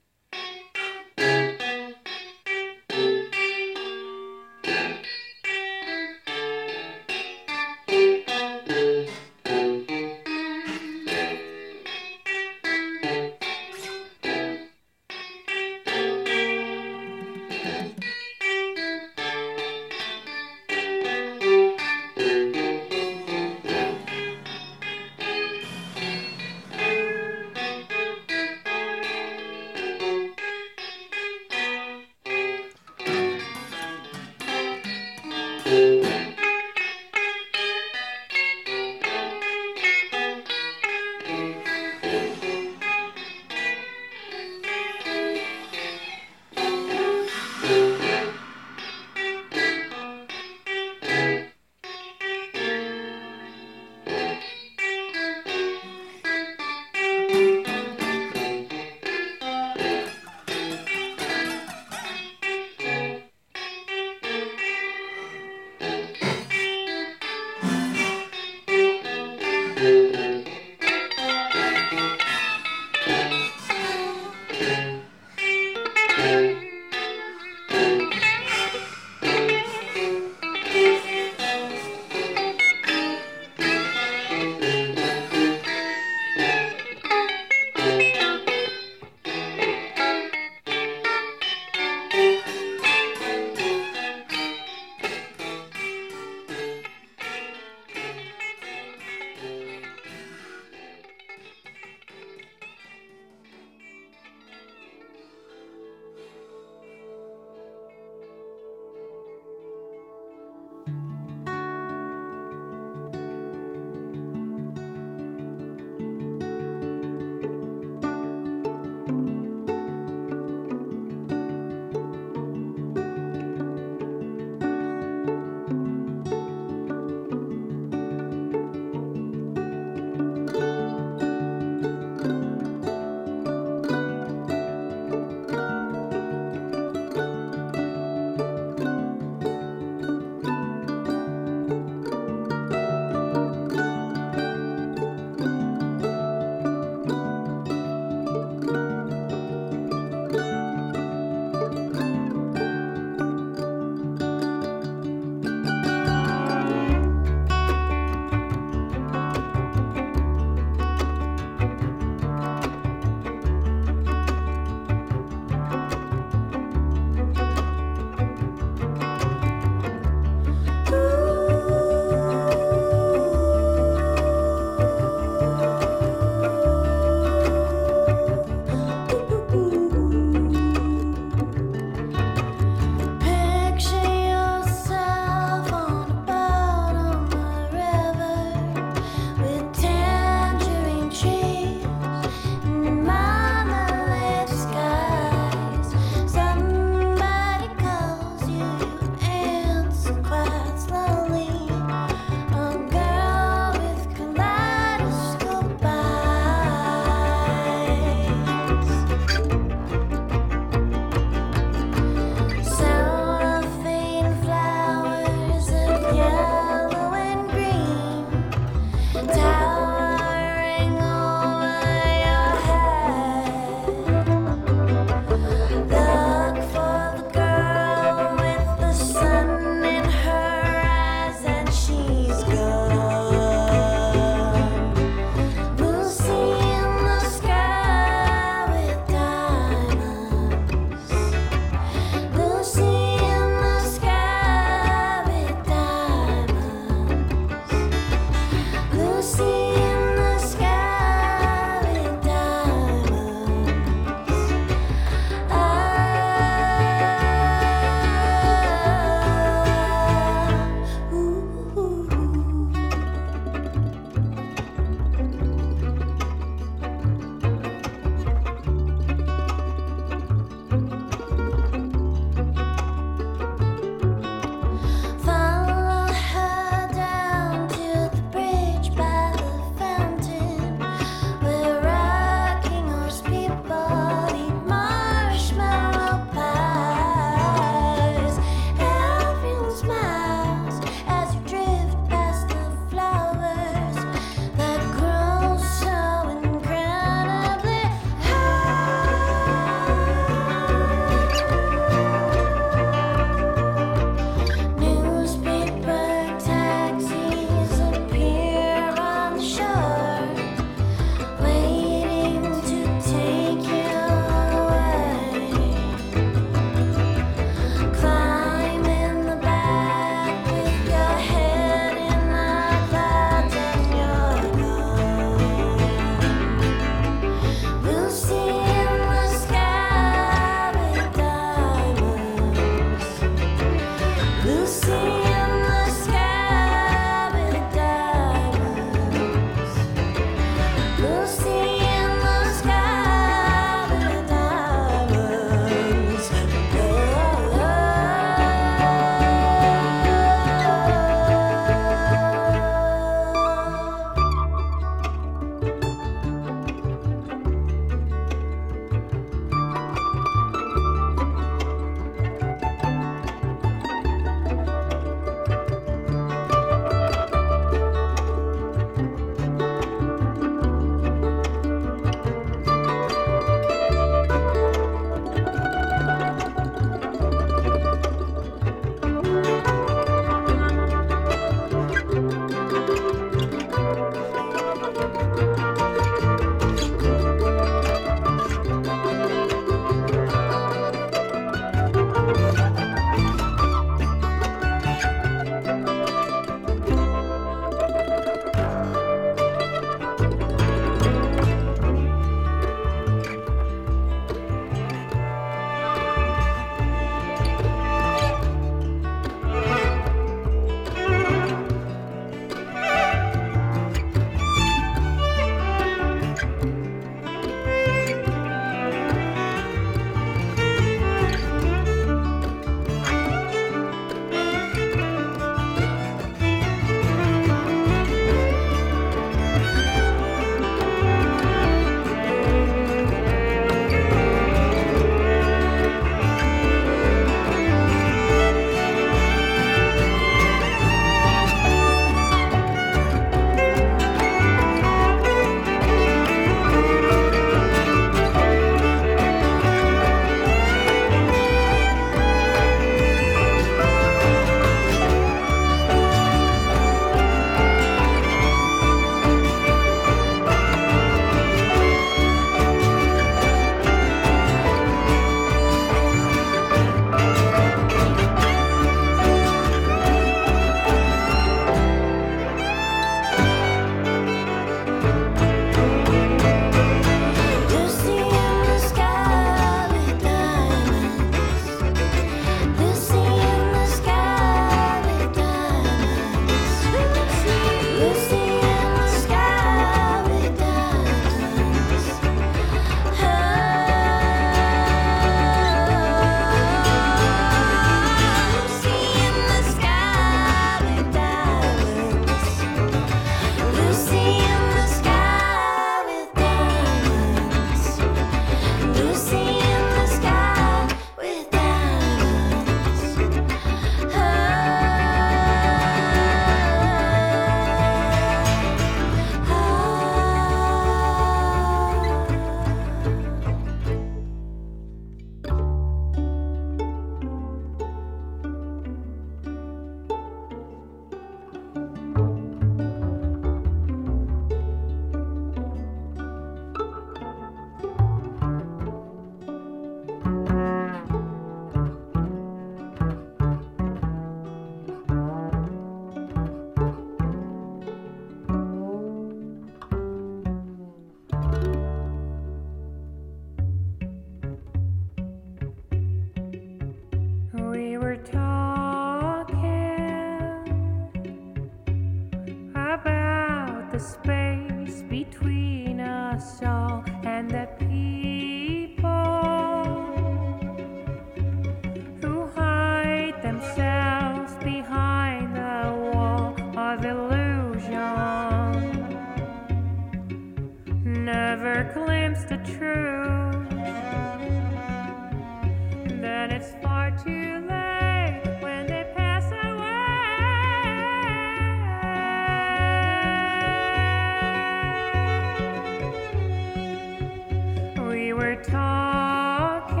were talking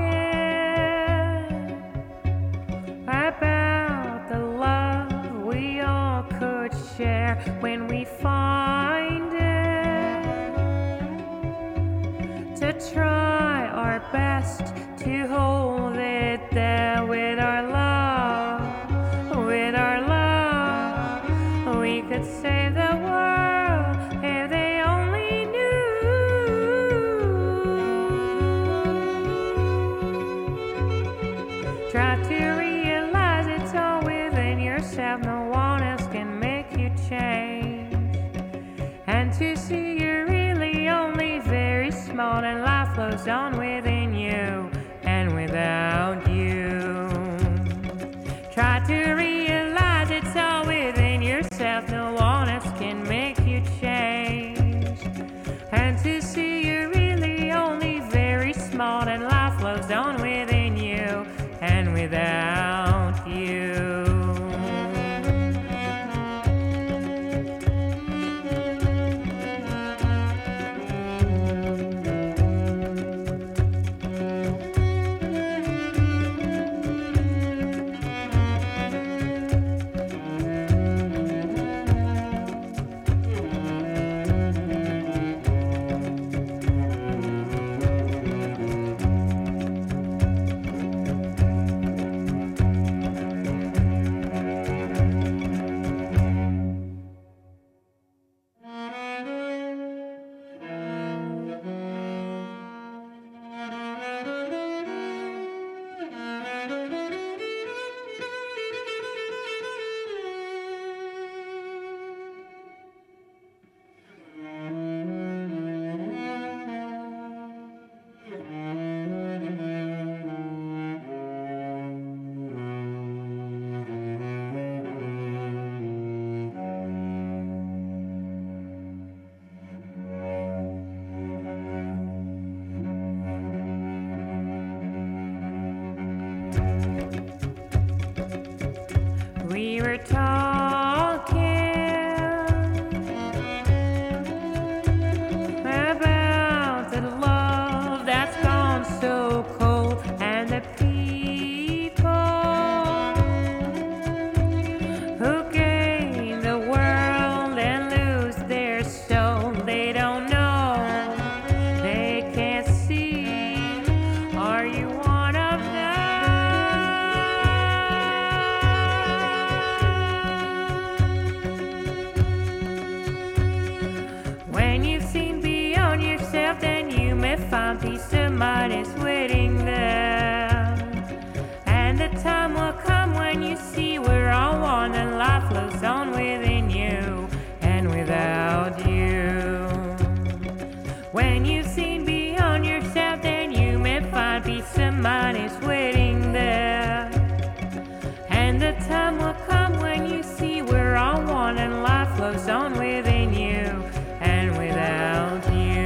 about the love we all could share when we find it, to try our best to hold it there with our love, with our love. We could save the world if they only knew. Try to realize it's all within yourself. No one else can make you change. And to see you're really only very small, and life flows on within you and without you. Try to realize it's all within yourself. No one else can make you change. And to see you're really only very small, and life flows on within you and without you. We were talking about the love that's gone so cold, and the people who gain the world and lose their soul. They don't know, they can't see. Are you one of them? When you've seen beyond yourself, then you may find peace of mind is waiting there. And the time will come when you see we're all one, and life flows on within you and without you. When you've seen beyond yourself, then you may find peace of mind is waiting there. And the time will come when you see we're all one, and life flows on within you and without you.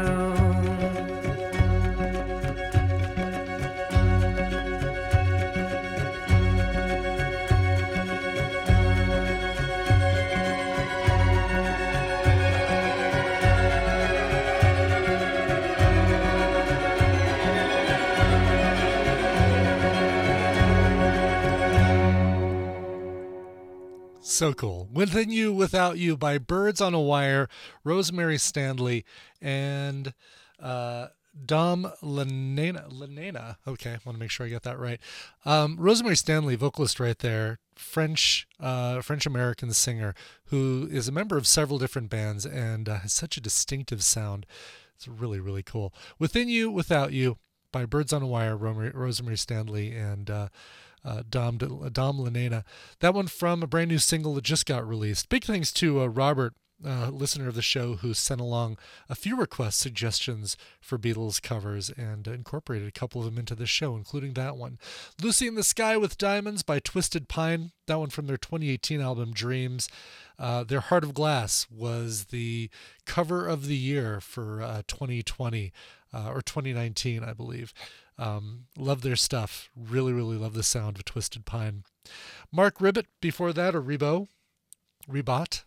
So cool. Within You, Without You by Birds on a Wire, Rosemary Stanley, and uh, Dom Lanena. Lanena. Okay, I want to make sure I get that right. Um, Rosemary Stanley, vocalist right there, French, uh, French-American singer who is a member of several different bands and uh, has such a distinctive sound. It's really, really cool. Within You, Without You by Birds on a Wire, Rosemary Stanley, and uh, Uh, Dom, Dom Lanena. That one from a brand new single that just got released. Big thanks to uh, Robert, uh, listener of the show, who sent along a few request suggestions for Beatles covers and uh, incorporated a couple of them into the show, including that one. Lucy in the Sky with Diamonds by Twisted Pine. That one from their twenty eighteen album Dreams. Uh, their Heart of Glass was the cover of the year for uh, twenty twenty uh, or twenty nineteen, I believe. Um, love their stuff. Really, really love the sound of Twisted Pine. Mark Ribbett before that, or Rebo, Rebot.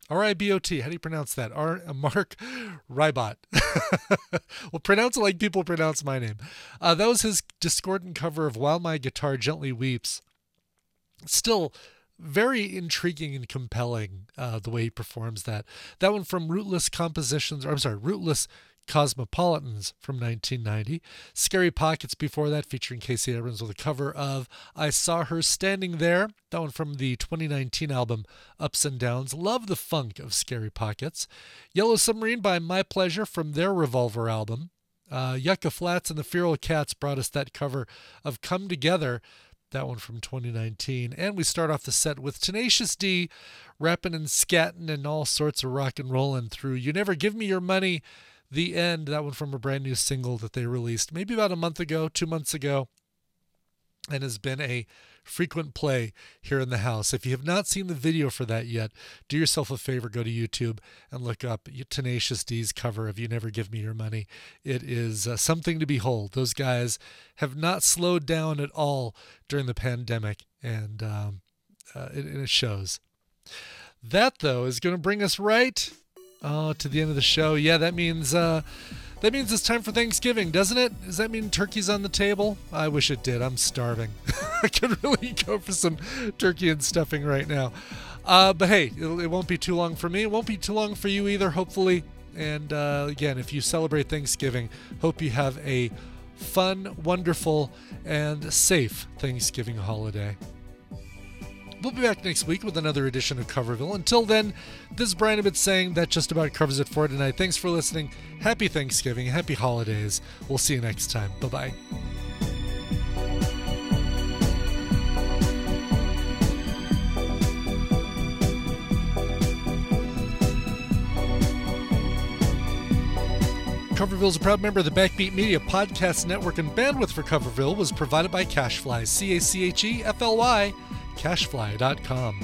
R I B O T. How do you pronounce that? R- uh, Mark Ribot. Well, pronounce it like people pronounce my name. Uh, that was his discordant cover of While My Guitar Gently Weeps. Still very intriguing and compelling, uh, the way he performs that. That one from Rootless Compositions, or I'm sorry, Rootless Cosmopolitans from nineteen ninety. Scary Pockets before that, featuring Casey Abrams with a cover of I Saw Her Standing There. That one from the twenty nineteen album Ups and Downs. Love the funk of Scary Pockets. Yellow Submarine by My Pleasure from their Revolver album. Uh, Yucca Flats and the Feral Cats brought us that cover of Come Together. That one from twenty nineteen. And we start off the set with Tenacious D rapping and scatting and all sorts of rock and rolling through You Never Give Me Your Money, The End. That one from a brand new single that they released maybe about a month ago, two months ago, and has been a frequent play here in the house. If you have not seen the video for that yet, do yourself a favor, go to YouTube and look up Tenacious D's cover of You Never Give Me Your Money. It is uh, something to behold. Those guys have not slowed down at all during the pandemic, and um, uh, it, it shows. That, though, is going to bring us right oh, to the end of the show. Yeah, that means... Uh, That means it's time for Thanksgiving, doesn't it? Does that mean turkey's on the table? I wish it did. I'm starving. I could really go for some turkey and stuffing right now. Uh, but hey, it, it won't be too long for me. It won't be too long for you either, hopefully. And uh, again, if you celebrate Thanksgiving, hope you have a fun, wonderful, and safe Thanksgiving holiday. We'll be back next week with another edition of Coverville. Until then, this is Brian Ibbott saying that just about covers it for tonight. Thanks for listening. Happy Thanksgiving. Happy holidays. We'll see you next time. Bye-bye. Coverville is a proud member of the Backbeat Media Podcast Network, and bandwidth for Coverville was provided by Cachefly, C A C H E F L Y, cachefly dot com.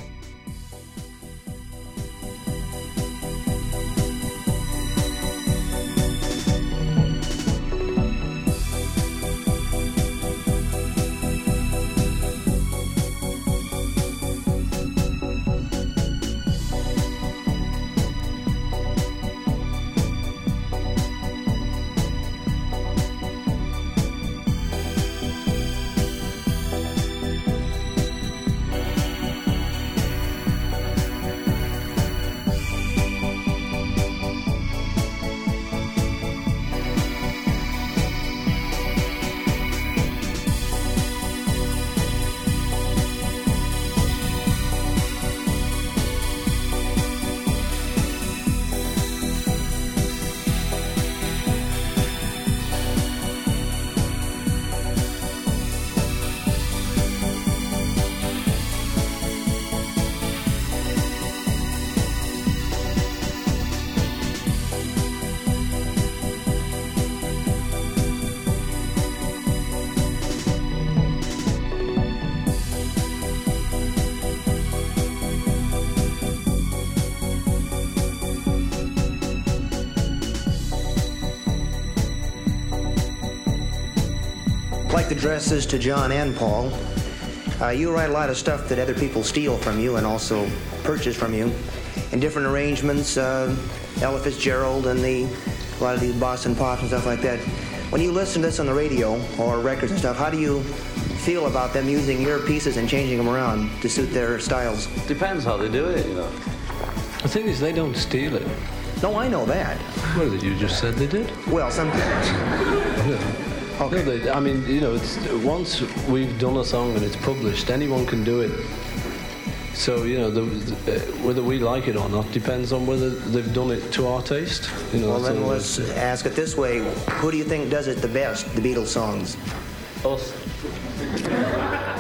Like the dresses to John and Paul, uh, you write a lot of stuff that other people steal from you and also purchase from you in different arrangements, uh, Ella Fitzgerald and the, a lot of these Boston Pops and stuff like that. When you listen to this on the radio or records and stuff, how do you feel about them using your pieces and changing them around to suit their styles? Depends how they do it, you know. The thing is, they don't steal it. No, I know that. Well, you just said they did. Well, sometimes. Okay. No, they, I mean, you know, it's, once we've done a song and it's published, anyone can do it. So, you know, the, the, whether we like it or not depends on whether they've done it to our taste. You know, well, then let's ask it this way. Who do you think does it the best, the Beatles songs? Us.